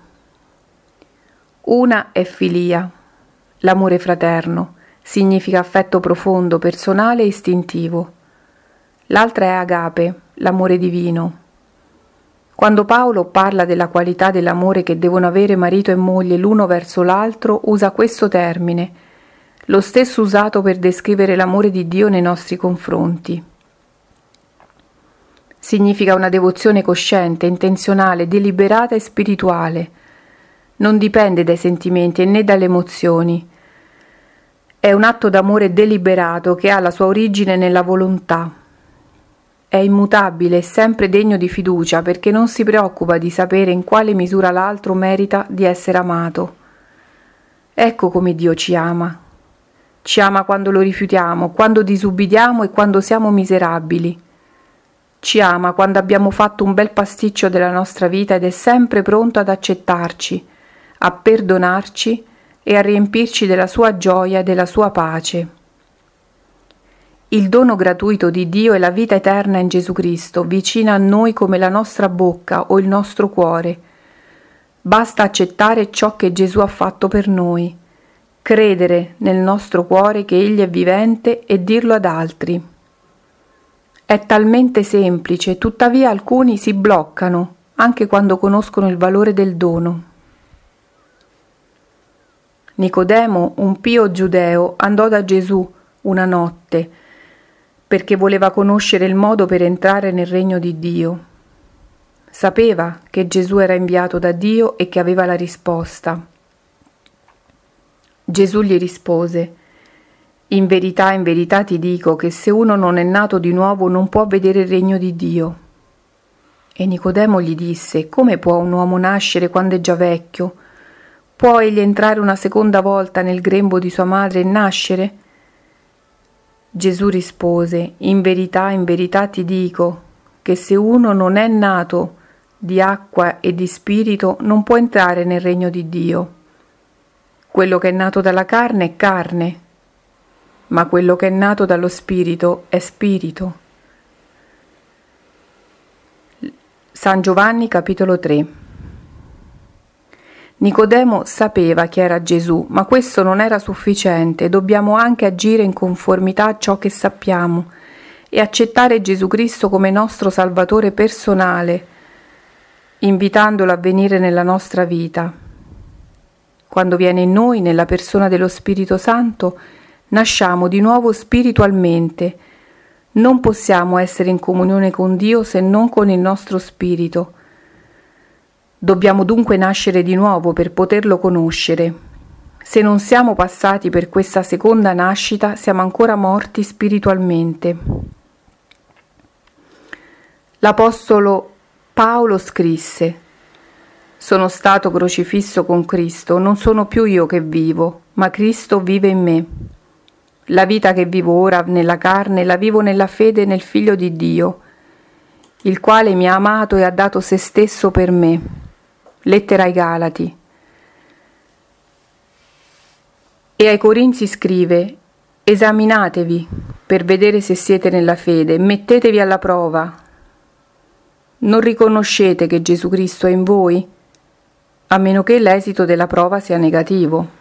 Una è filia, l'amore fraterno, significa affetto profondo, personale e istintivo. L'altra è agape, l'amore divino. Quando Paolo parla della qualità dell'amore che devono avere marito e moglie l'uno verso l'altro, usa questo termine, lo stesso usato per descrivere l'amore di Dio nei nostri confronti. Significa una devozione cosciente, intenzionale, deliberata e spirituale. Non dipende dai sentimenti né dalle emozioni. È un atto d'amore deliberato che ha la sua origine nella volontà. È immutabile e sempre degno di fiducia perché non si preoccupa di sapere in quale misura l'altro merita di essere amato. Ecco come Dio ci ama. Ci ama quando lo rifiutiamo, quando disubbidiamo e quando siamo miserabili. Ci ama quando abbiamo fatto un bel pasticcio della nostra vita ed è sempre pronto ad accettarci, a perdonarci e a riempirci della sua gioia e della sua pace. Il dono gratuito di Dio è la vita eterna in Gesù Cristo, vicina a noi come la nostra bocca o il nostro cuore. Basta accettare ciò che Gesù ha fatto per noi. Credere nel nostro cuore che Egli è vivente e dirlo ad altri. È talmente semplice, tuttavia alcuni si bloccano, anche quando conoscono il valore del dono. Nicodemo, un pio giudeo, andò da Gesù una notte, perché voleva conoscere il modo per entrare nel regno di Dio. Sapeva che Gesù era inviato da Dio e che aveva la risposta. Gesù gli rispose: in verità ti dico che se uno non è nato di nuovo non può vedere il regno di Dio. E Nicodemo gli disse: come può un uomo nascere quando è già vecchio? Può egli entrare una seconda volta nel grembo di sua madre e nascere? Gesù rispose: in verità ti dico che se uno non è nato di acqua e di spirito non può entrare nel regno di Dio. Quello che è nato dalla carne è carne, ma quello che è nato dallo spirito è spirito. San Giovanni capitolo 3. Nicodemo sapeva chi era Gesù, ma questo non era sufficiente, dobbiamo anche agire in conformità a ciò che sappiamo e accettare Gesù Cristo come nostro Salvatore personale, invitandolo a venire nella nostra vita. Quando viene in noi, nella persona dello Spirito Santo, nasciamo di nuovo spiritualmente. Non possiamo essere in comunione con Dio se non con il nostro spirito. Dobbiamo dunque nascere di nuovo per poterlo conoscere. Se non siamo passati per questa seconda nascita, siamo ancora morti spiritualmente. L'Apostolo Paolo scrisse: «Sono stato crocifisso con Cristo, non sono più io che vivo, ma Cristo vive in me. La vita che vivo ora nella carne la vivo nella fede nel Figlio di Dio, il quale mi ha amato e ha dato se stesso per me». Lettera ai Galati. E ai Corinzi scrive: «Esaminatevi per vedere se siete nella fede, mettetevi alla prova. Non riconoscete che Gesù Cristo è in voi? A meno che l'esito della prova sia negativo.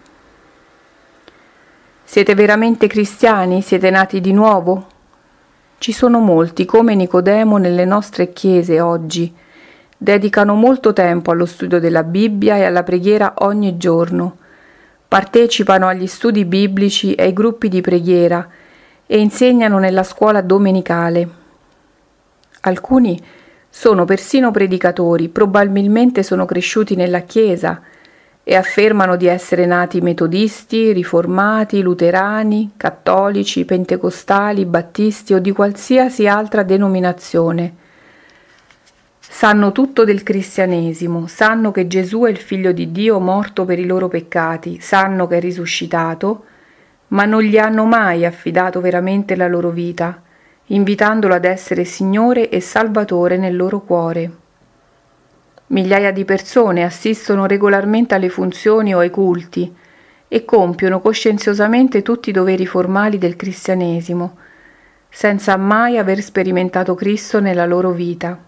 Siete veramente cristiani? Siete nati di nuovo? Ci sono molti, come Nicodemo, nelle nostre chiese oggi. Dedicano molto tempo allo studio della Bibbia e alla preghiera ogni giorno. Partecipano agli studi biblici e ai gruppi di preghiera e insegnano nella scuola domenicale. Alcuni sono persino predicatori, probabilmente sono cresciuti nella Chiesa e affermano di essere nati metodisti, riformati, luterani, cattolici, pentecostali, battisti o di qualsiasi altra denominazione. Sanno tutto del cristianesimo, sanno che Gesù è il Figlio di Dio morto per i loro peccati, sanno che è risuscitato, ma non gli hanno mai affidato veramente la loro vita, invitandolo ad essere Signore e Salvatore nel loro cuore. Migliaia di persone assistono regolarmente alle funzioni o ai culti e compiono coscienziosamente tutti i doveri formali del cristianesimo, senza mai aver sperimentato Cristo nella loro vita.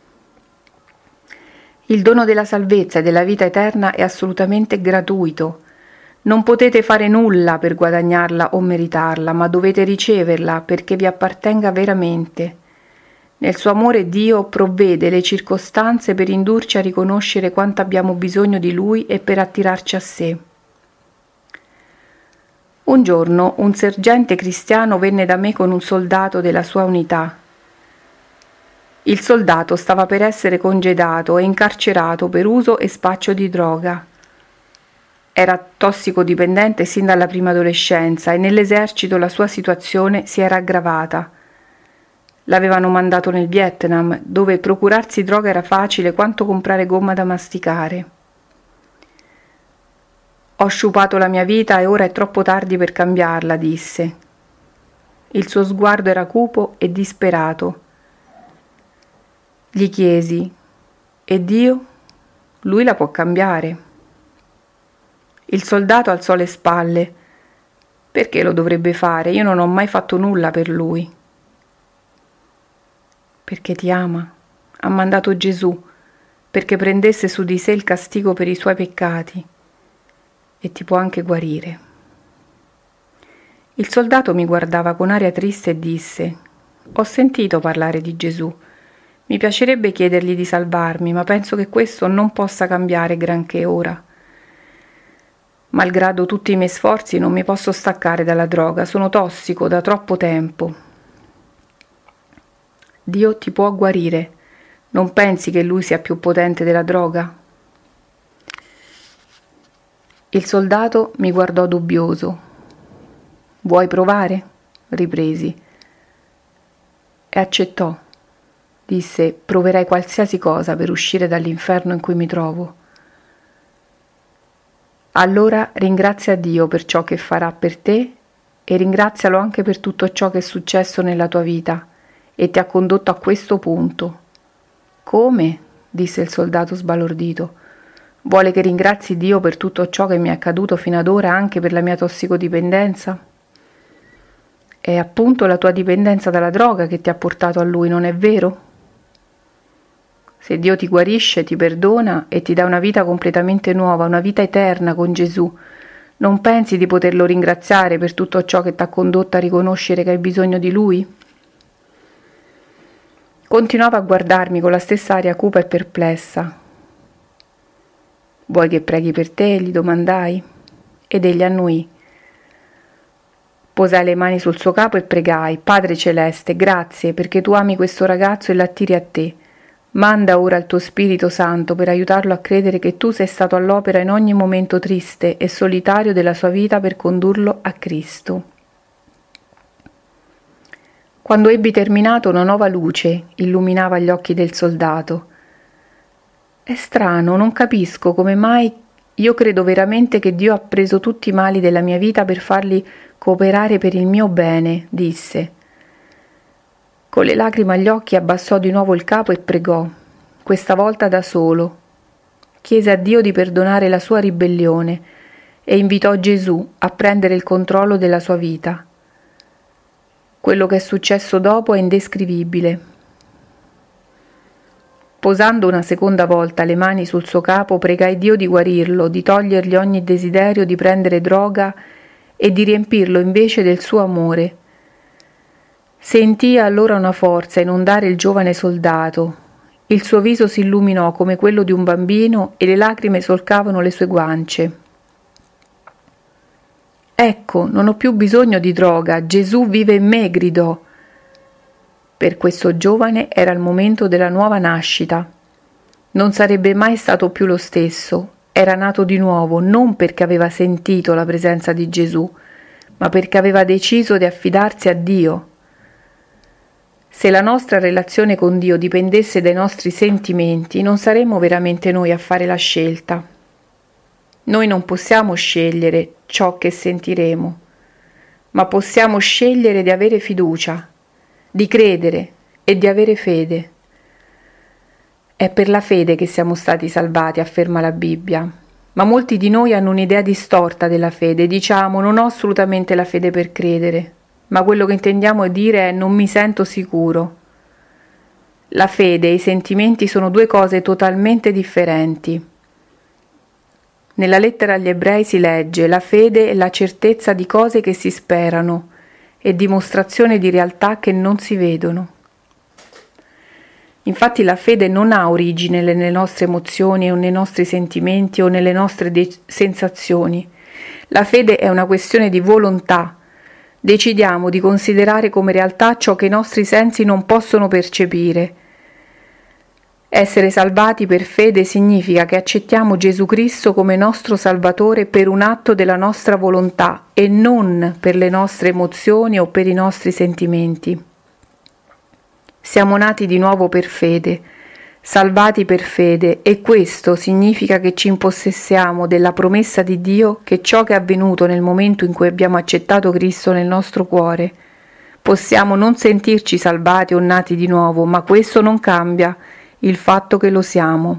Il dono della salvezza e della vita eterna è assolutamente gratuito. Non potete fare nulla per guadagnarla o meritarla, ma dovete riceverla perché vi appartenga veramente. Nel suo amore Dio provvede le circostanze per indurci a riconoscere quanto abbiamo bisogno di Lui e per attirarci a sé. Un giorno un sergente cristiano venne da me con un soldato della sua unità. Il soldato stava per essere congedato e incarcerato per uso e spaccio di droga. Era tossicodipendente sin dalla prima adolescenza e nell'esercito la sua situazione si era aggravata. L'avevano mandato nel Vietnam, dove procurarsi droga era facile quanto comprare gomma da masticare. «Ho sciupato la mia vita e ora è troppo tardi per cambiarla», disse. Il suo sguardo era cupo e disperato. Gli chiesi: «E Dio? Lui la può cambiare?» Il soldato alzò le spalle. «Perché lo dovrebbe fare? Io non ho mai fatto nulla per lui». «Perché ti ama. Ha mandato Gesù perché prendesse su di sé il castigo per i suoi peccati e ti può anche guarire». Il soldato mi guardava con aria triste e disse: «Ho sentito parlare di Gesù. Mi piacerebbe chiedergli di salvarmi, ma penso che questo non possa cambiare granché ora. Malgrado tutti i miei sforzi non mi posso staccare dalla droga, sono tossico da troppo tempo». «Dio ti può guarire. Non pensi che Lui sia più potente della droga?» Il soldato mi guardò dubbioso. «Vuoi provare?» ripresi. E accettò. Disse: «Proverai qualsiasi cosa per uscire dall'inferno in cui mi trovo». «Allora ringrazia Dio per ciò che farà per te e ringrazialo anche per tutto ciò che è successo nella tua vita e ti ha condotto a questo punto». «Come?» disse il soldato sbalordito. «Vuole che ringrazi Dio per tutto ciò che mi è accaduto fino ad ora, anche per la mia tossicodipendenza?» «È appunto la tua dipendenza dalla droga che ti ha portato a Lui, non è vero?» Se Dio ti guarisce, ti perdona e ti dà una vita completamente nuova, una vita eterna con Gesù, non pensi di poterlo ringraziare per tutto ciò che ti ha condotto a riconoscere che hai bisogno di Lui? Continuava a guardarmi con la stessa aria cupa e perplessa. «Vuoi che preghi per te?» gli domandai. Ed egli annuì. Posai le mani sul suo capo e pregai: «Padre Celeste, grazie perché tu ami questo ragazzo e l'attiri a te. Manda ora il tuo Spirito Santo per aiutarlo a credere che tu sei stato all'opera in ogni momento triste e solitario della sua vita per condurlo a Cristo». Quando ebbi terminato, una nuova luce illuminava gli occhi del soldato. «È strano, non capisco come mai. Io credo veramente che Dio ha preso tutti i mali della mia vita per farli cooperare per il mio bene», disse. Con le lacrime agli occhi abbassò di nuovo il capo e pregò, questa volta da solo. Chiese a Dio di perdonare la sua ribellione e invitò Gesù a prendere il controllo della sua vita. Quello che è successo dopo è indescrivibile. Posando una seconda volta le mani sul suo capo, pregai Dio di guarirlo, di togliergli ogni desiderio di prendere droga e di riempirlo invece del suo amore. Sentii allora una forza inondare il giovane soldato. Il suo viso si illuminò come quello di un bambino e le lacrime solcavano le sue guance. «Ecco, non ho più bisogno di droga, Gesù vive in me», gridò. Per questo giovane era il momento della nuova nascita. Non sarebbe mai stato più lo stesso, era nato di nuovo non perché aveva sentito la presenza di Gesù, ma perché aveva deciso di affidarsi a Dio. Se la nostra relazione con Dio dipendesse dai nostri sentimenti, non saremmo veramente noi a fare la scelta. Noi non possiamo scegliere ciò che sentiremo, ma possiamo scegliere di avere fiducia, di credere e di avere fede. È per la fede che siamo stati salvati, afferma la Bibbia. Ma molti di noi hanno un'idea distorta della fede. Diciamo: non ho assolutamente la fede per credere, ma quello che intendiamo dire è: non mi sento sicuro. La fede e i sentimenti sono due cose totalmente differenti. Nella lettera agli Ebrei si legge: la fede è la certezza di cose che si sperano e dimostrazione di realtà che non si vedono. Infatti la fede non ha origine nelle nostre emozioni o nei nostri sentimenti o nelle nostre sensazioni. La fede è una questione di volontà. Decidiamo di considerare come realtà ciò che i nostri sensi non possono percepire. Essere salvati per fede significa che accettiamo Gesù Cristo come nostro Salvatore per un atto della nostra volontà e non per le nostre emozioni o per i nostri sentimenti. Siamo nati di nuovo per fede, salvati per fede, e questo significa che ci impossessiamo della promessa di Dio che ciò che è avvenuto nel momento in cui abbiamo accettato Cristo nel nostro cuore. Possiamo non sentirci salvati o nati di nuovo, ma questo non cambia il fatto che lo siamo.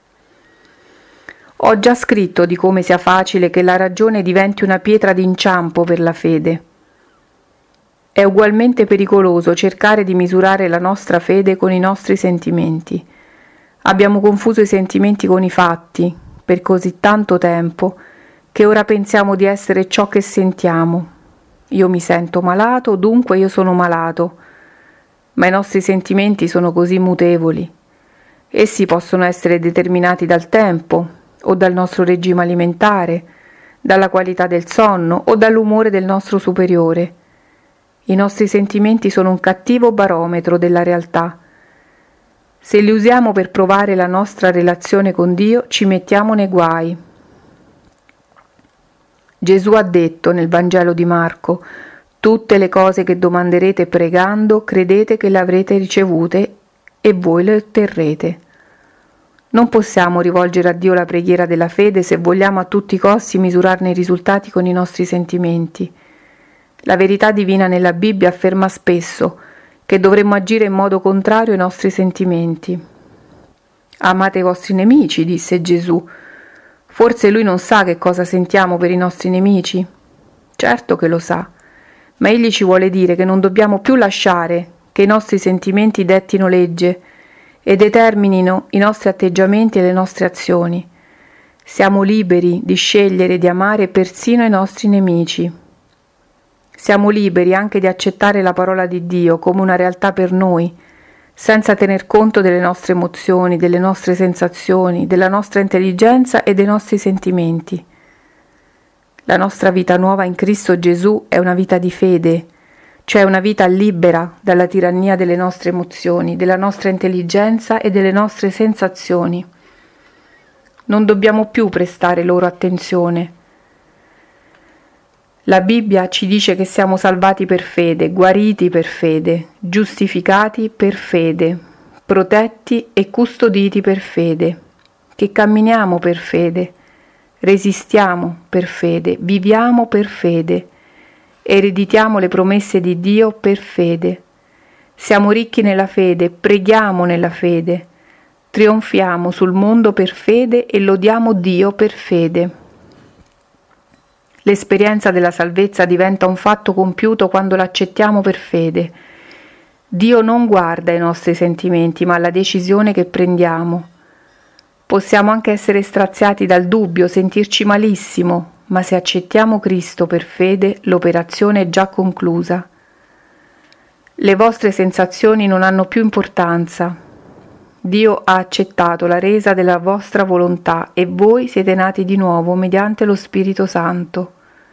Ho già scritto di come sia facile che la ragione diventi una pietra d'inciampo per la fede. È ugualmente pericoloso cercare di misurare la nostra fede con i nostri sentimenti. Abbiamo confuso i sentimenti con i fatti per così tanto tempo che ora pensiamo di essere ciò che sentiamo. Io mi sento malato, dunque io sono malato. Ma i nostri sentimenti sono così mutevoli. Essi possono essere determinati dal tempo o dal nostro regime alimentare, dalla qualità del sonno o dall'umore del nostro superiore. I nostri sentimenti sono un cattivo barometro della realtà. Se li usiamo per provare la nostra relazione con Dio, ci mettiamo nei guai. Gesù ha detto nel Vangelo di Marco: «Tutte le cose che domanderete pregando, credete che le avrete ricevute e voi le otterrete». Non possiamo rivolgere a Dio la preghiera della fede se vogliamo a tutti i costi misurarne i risultati con i nostri sentimenti. La verità divina nella Bibbia afferma spesso che dovremmo agire in modo contrario ai nostri sentimenti. «Amate i vostri nemici», disse Gesù. Forse Lui non sa che cosa sentiamo per i nostri nemici? Certo che lo sa, ma Egli ci vuole dire che non dobbiamo più lasciare che i nostri sentimenti dettino legge e determinino i nostri atteggiamenti e le nostre azioni. Siamo liberi di scegliere di amare persino i nostri nemici. Siamo liberi anche di accettare la parola di Dio come una realtà per noi, senza tener conto delle nostre emozioni, delle nostre sensazioni, della nostra intelligenza e dei nostri sentimenti. La nostra vita nuova in Cristo Gesù è una vita di fede, cioè una vita libera dalla tirannia delle nostre emozioni, della nostra intelligenza e delle nostre sensazioni. Non dobbiamo più prestare loro attenzione. La Bibbia ci dice che siamo salvati per fede, guariti per fede, giustificati per fede, protetti e custoditi per fede, che camminiamo per fede, resistiamo per fede, viviamo per fede, ereditiamo le promesse di Dio per fede, siamo ricchi nella fede, preghiamo nella fede, trionfiamo sul mondo per fede e lodiamo Dio per fede. L'esperienza della salvezza diventa un fatto compiuto quando l'accettiamo per fede. Dio non guarda i nostri sentimenti, ma la decisione che prendiamo. Possiamo anche essere straziati dal dubbio, sentirci malissimo, ma se accettiamo Cristo per fede, l'operazione è già conclusa. Le vostre sensazioni non hanno più importanza. Dio ha accettato la resa della vostra volontà e voi siete nati di nuovo mediante lo Spirito Santo.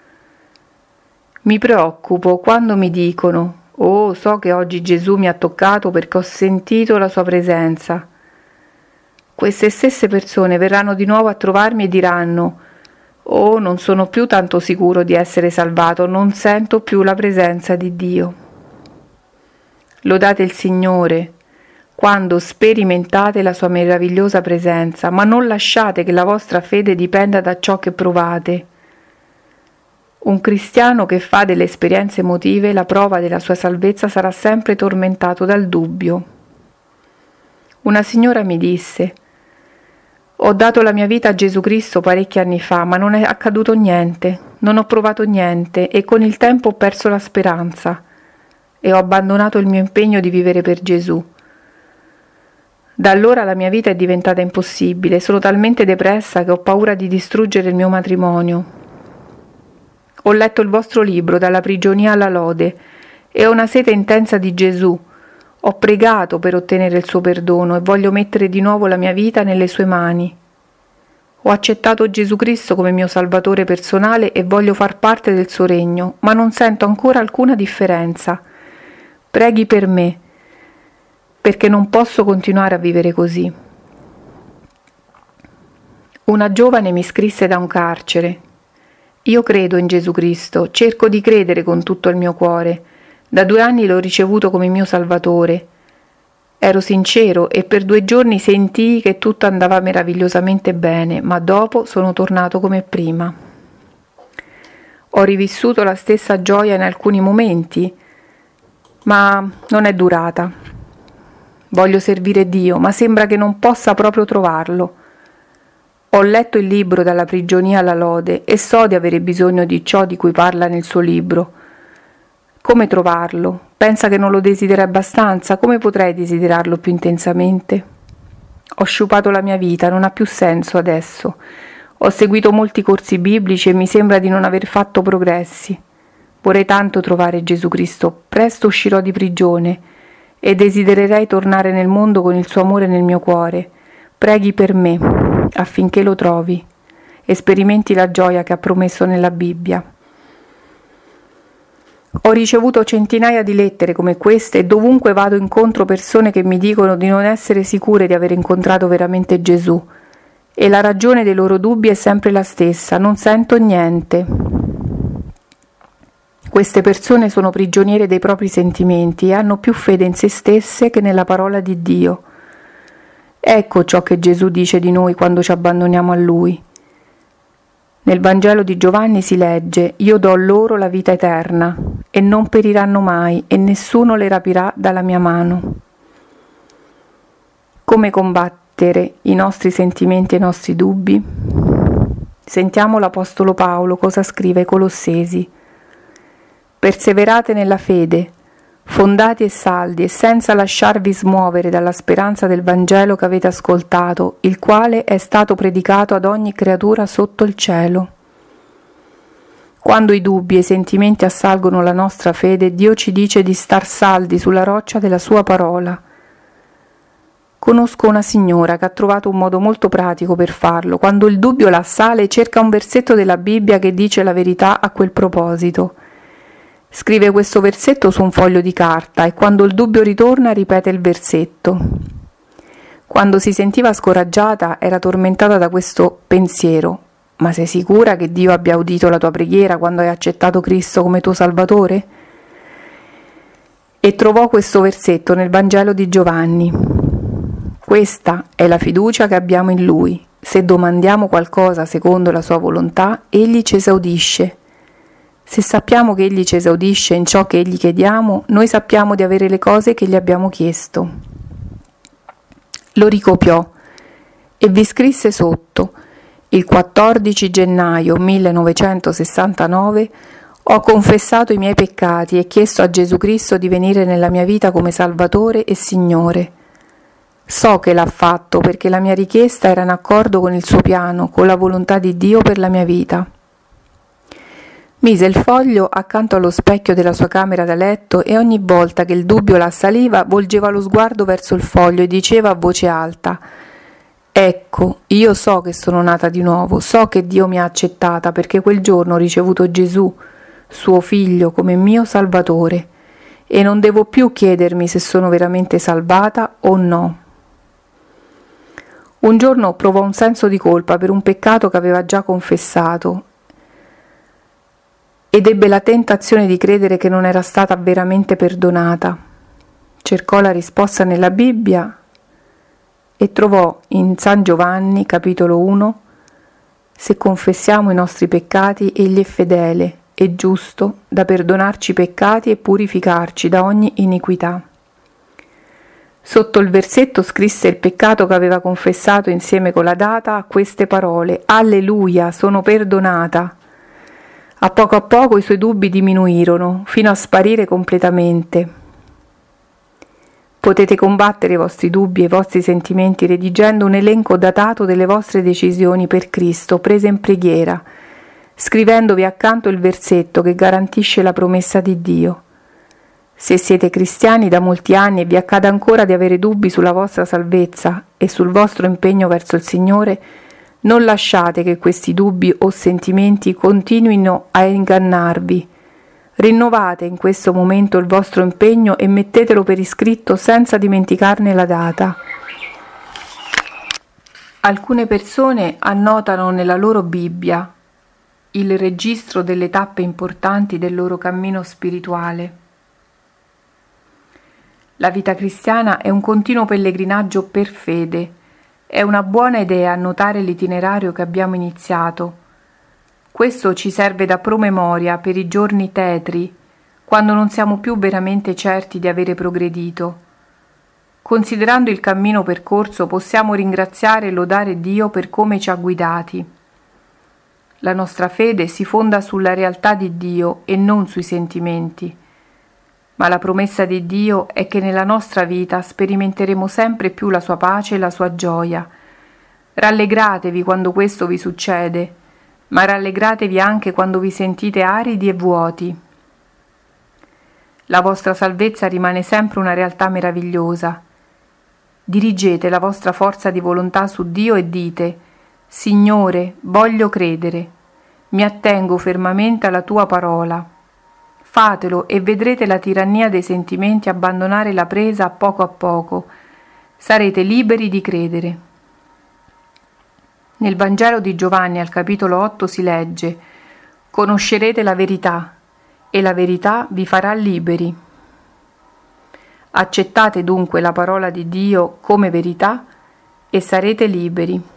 Mi preoccupo quando mi dicono: «Oh, so che oggi Gesù mi ha toccato perché ho sentito la sua presenza». Queste stesse persone verranno di nuovo a trovarmi e diranno: «Oh, non sono più tanto sicuro di essere salvato, non sento più la presenza di Dio». Lodate il Signore quando sperimentate la sua meravigliosa presenza, ma non lasciate che la vostra fede dipenda da ciò che provate. Un cristiano che fa delle esperienze emotive, la prova della sua salvezza sarà sempre tormentato dal dubbio. Una signora mi disse: «Ho dato la mia vita a Gesù Cristo parecchi anni fa, ma non è accaduto niente, non ho provato niente e con il tempo ho perso la speranza e ho abbandonato il mio impegno di vivere per Gesù. Da allora la mia vita è diventata impossibile, sono talmente depressa che ho paura di distruggere il mio matrimonio. Ho letto il vostro libro, Dalla prigionia alla lode, e ho una sete intensa di Gesù. Ho pregato per ottenere il suo perdono e voglio mettere di nuovo la mia vita nelle sue mani. Ho accettato Gesù Cristo come mio Salvatore personale e voglio far parte del suo regno, ma non sento ancora alcuna differenza. Preghi per me, perché non posso continuare a vivere così». Una giovane mi scrisse da un carcere: «Io credo in Gesù Cristo, cerco di credere con tutto il mio cuore. Da 2 anni l'ho ricevuto come mio Salvatore. Ero sincero e per 2 giorni sentii che tutto andava meravigliosamente bene, ma dopo sono tornato come prima. Ho rivissuto la stessa gioia in alcuni momenti, ma non è durata. Voglio servire Dio, ma sembra che non possa proprio trovarlo. Ho letto il libro Dalla prigionia alla lode e so di avere bisogno di ciò di cui parla nel suo libro. Come trovarlo? Pensa che non lo desideri abbastanza? Come potrei desiderarlo più intensamente? Ho sciupato la mia vita, non ha più senso adesso. Ho seguito molti corsi biblici e mi sembra di non aver fatto progressi. Vorrei tanto trovare Gesù Cristo, presto uscirò di prigione e desidererei tornare nel mondo con il suo amore nel mio cuore. Preghi per me affinché lo trovi e sperimenti la gioia che ha promesso nella Bibbia. Ho ricevuto centinaia di lettere come queste e dovunque vado incontro persone che mi dicono di non essere sicure di aver incontrato veramente Gesù e la ragione dei loro dubbi è sempre la stessa: non sento niente. Queste persone sono prigioniere dei propri sentimenti e hanno più fede in se stesse che nella parola di Dio. Ecco ciò che Gesù dice di noi quando ci abbandoniamo a Lui. Nel Vangelo di Giovanni si legge: «Io do loro la vita eterna e non periranno mai e nessuno le rapirà dalla mia mano». Come combattere i nostri sentimenti e i nostri dubbi? Sentiamo l'Apostolo Paolo cosa scrive ai Colossesi: «Perseverate nella fede, fondati e saldi e senza lasciarvi smuovere dalla speranza del Vangelo che avete ascoltato, il quale è stato predicato ad ogni creatura sotto il cielo. Quando i dubbi e i sentimenti assalgono la nostra fede, Dio ci dice di star saldi sulla roccia della sua parola. Conosco una signora che ha trovato un modo molto pratico per farlo. Quando il dubbio la assale, cerca un versetto della Bibbia che dice la verità a quel proposito. Scrive questo versetto su un foglio di carta e quando il dubbio ritorna ripete il versetto. Quando si sentiva scoraggiata era tormentata da questo pensiero: ma sei sicura che Dio abbia udito la tua preghiera quando hai accettato Cristo come tuo Salvatore? E trovò questo versetto nel Vangelo di Giovanni. Questa è la fiducia che abbiamo in Lui. Se domandiamo qualcosa secondo la sua volontà, Egli ci esaudisce. Se sappiamo che Egli ci esaudisce in ciò che Egli chiediamo, noi sappiamo di avere le cose che gli abbiamo chiesto. Lo ricopiò e vi scrisse sotto: il 14 gennaio 1969 ho confessato i miei peccati e chiesto a Gesù Cristo di venire nella mia vita come Salvatore e Signore. So che l'ha fatto perché la mia richiesta era in accordo con il suo piano, con la volontà di Dio per la mia vita. Mise il foglio accanto allo specchio della sua camera da letto e ogni volta che il dubbio la assaliva volgeva lo sguardo verso il foglio e diceva a voce alta: ecco, io so che sono nata di nuovo, so che Dio mi ha accettata perché quel giorno ho ricevuto Gesù, suo figlio, come mio Salvatore e non devo più chiedermi se sono veramente salvata o no. Un giorno provò un senso di colpa per un peccato che aveva già confessato ed ebbe la tentazione di credere che non era stata veramente perdonata. Cercò la risposta nella Bibbia e trovò in San Giovanni, capitolo 1, se confessiamo i nostri peccati, Egli è fedele e giusto da perdonarci i peccati e purificarci da ogni iniquità. Sotto il versetto scrisse il peccato che aveva confessato insieme con la data queste parole: Alleluia, sono perdonata. A poco i suoi dubbi diminuirono, fino a sparire completamente. Potete combattere i vostri dubbi e i vostri sentimenti redigendo un elenco datato delle vostre decisioni per Cristo prese in preghiera, scrivendovi accanto il versetto che garantisce la promessa di Dio. Se siete cristiani da molti anni e vi accade ancora di avere dubbi sulla vostra salvezza e sul vostro impegno verso il Signore, non lasciate che questi dubbi o sentimenti continuino a ingannarvi. Rinnovate in questo momento il vostro impegno e mettetelo per iscritto senza dimenticarne la data. Alcune persone annotano nella loro Bibbia il registro delle tappe importanti del loro cammino spirituale. La vita cristiana è un continuo pellegrinaggio per fede. È una buona idea annotare l'itinerario che abbiamo iniziato. Questo ci serve da promemoria per i giorni tetri, quando non siamo più veramente certi di avere progredito. Considerando il cammino percorso, possiamo ringraziare e lodare Dio per come ci ha guidati. La nostra fede si fonda sulla realtà di Dio e non sui sentimenti. Ma la promessa di Dio è che nella nostra vita sperimenteremo sempre più la sua pace e la sua gioia. Rallegratevi quando questo vi succede, ma rallegratevi anche quando vi sentite aridi e vuoti. La vostra salvezza rimane sempre una realtà meravigliosa. Dirigete la vostra forza di volontà su Dio e dite: Signore, voglio credere, mi attengo fermamente alla tua parola. Fatelo e vedrete la tirannia dei sentimenti abbandonare la presa a poco. Sarete liberi di credere. Nel Vangelo di Giovanni al capitolo 8 si legge: conoscerete la verità e la verità vi farà liberi. Accettate dunque la parola di Dio come verità e sarete liberi.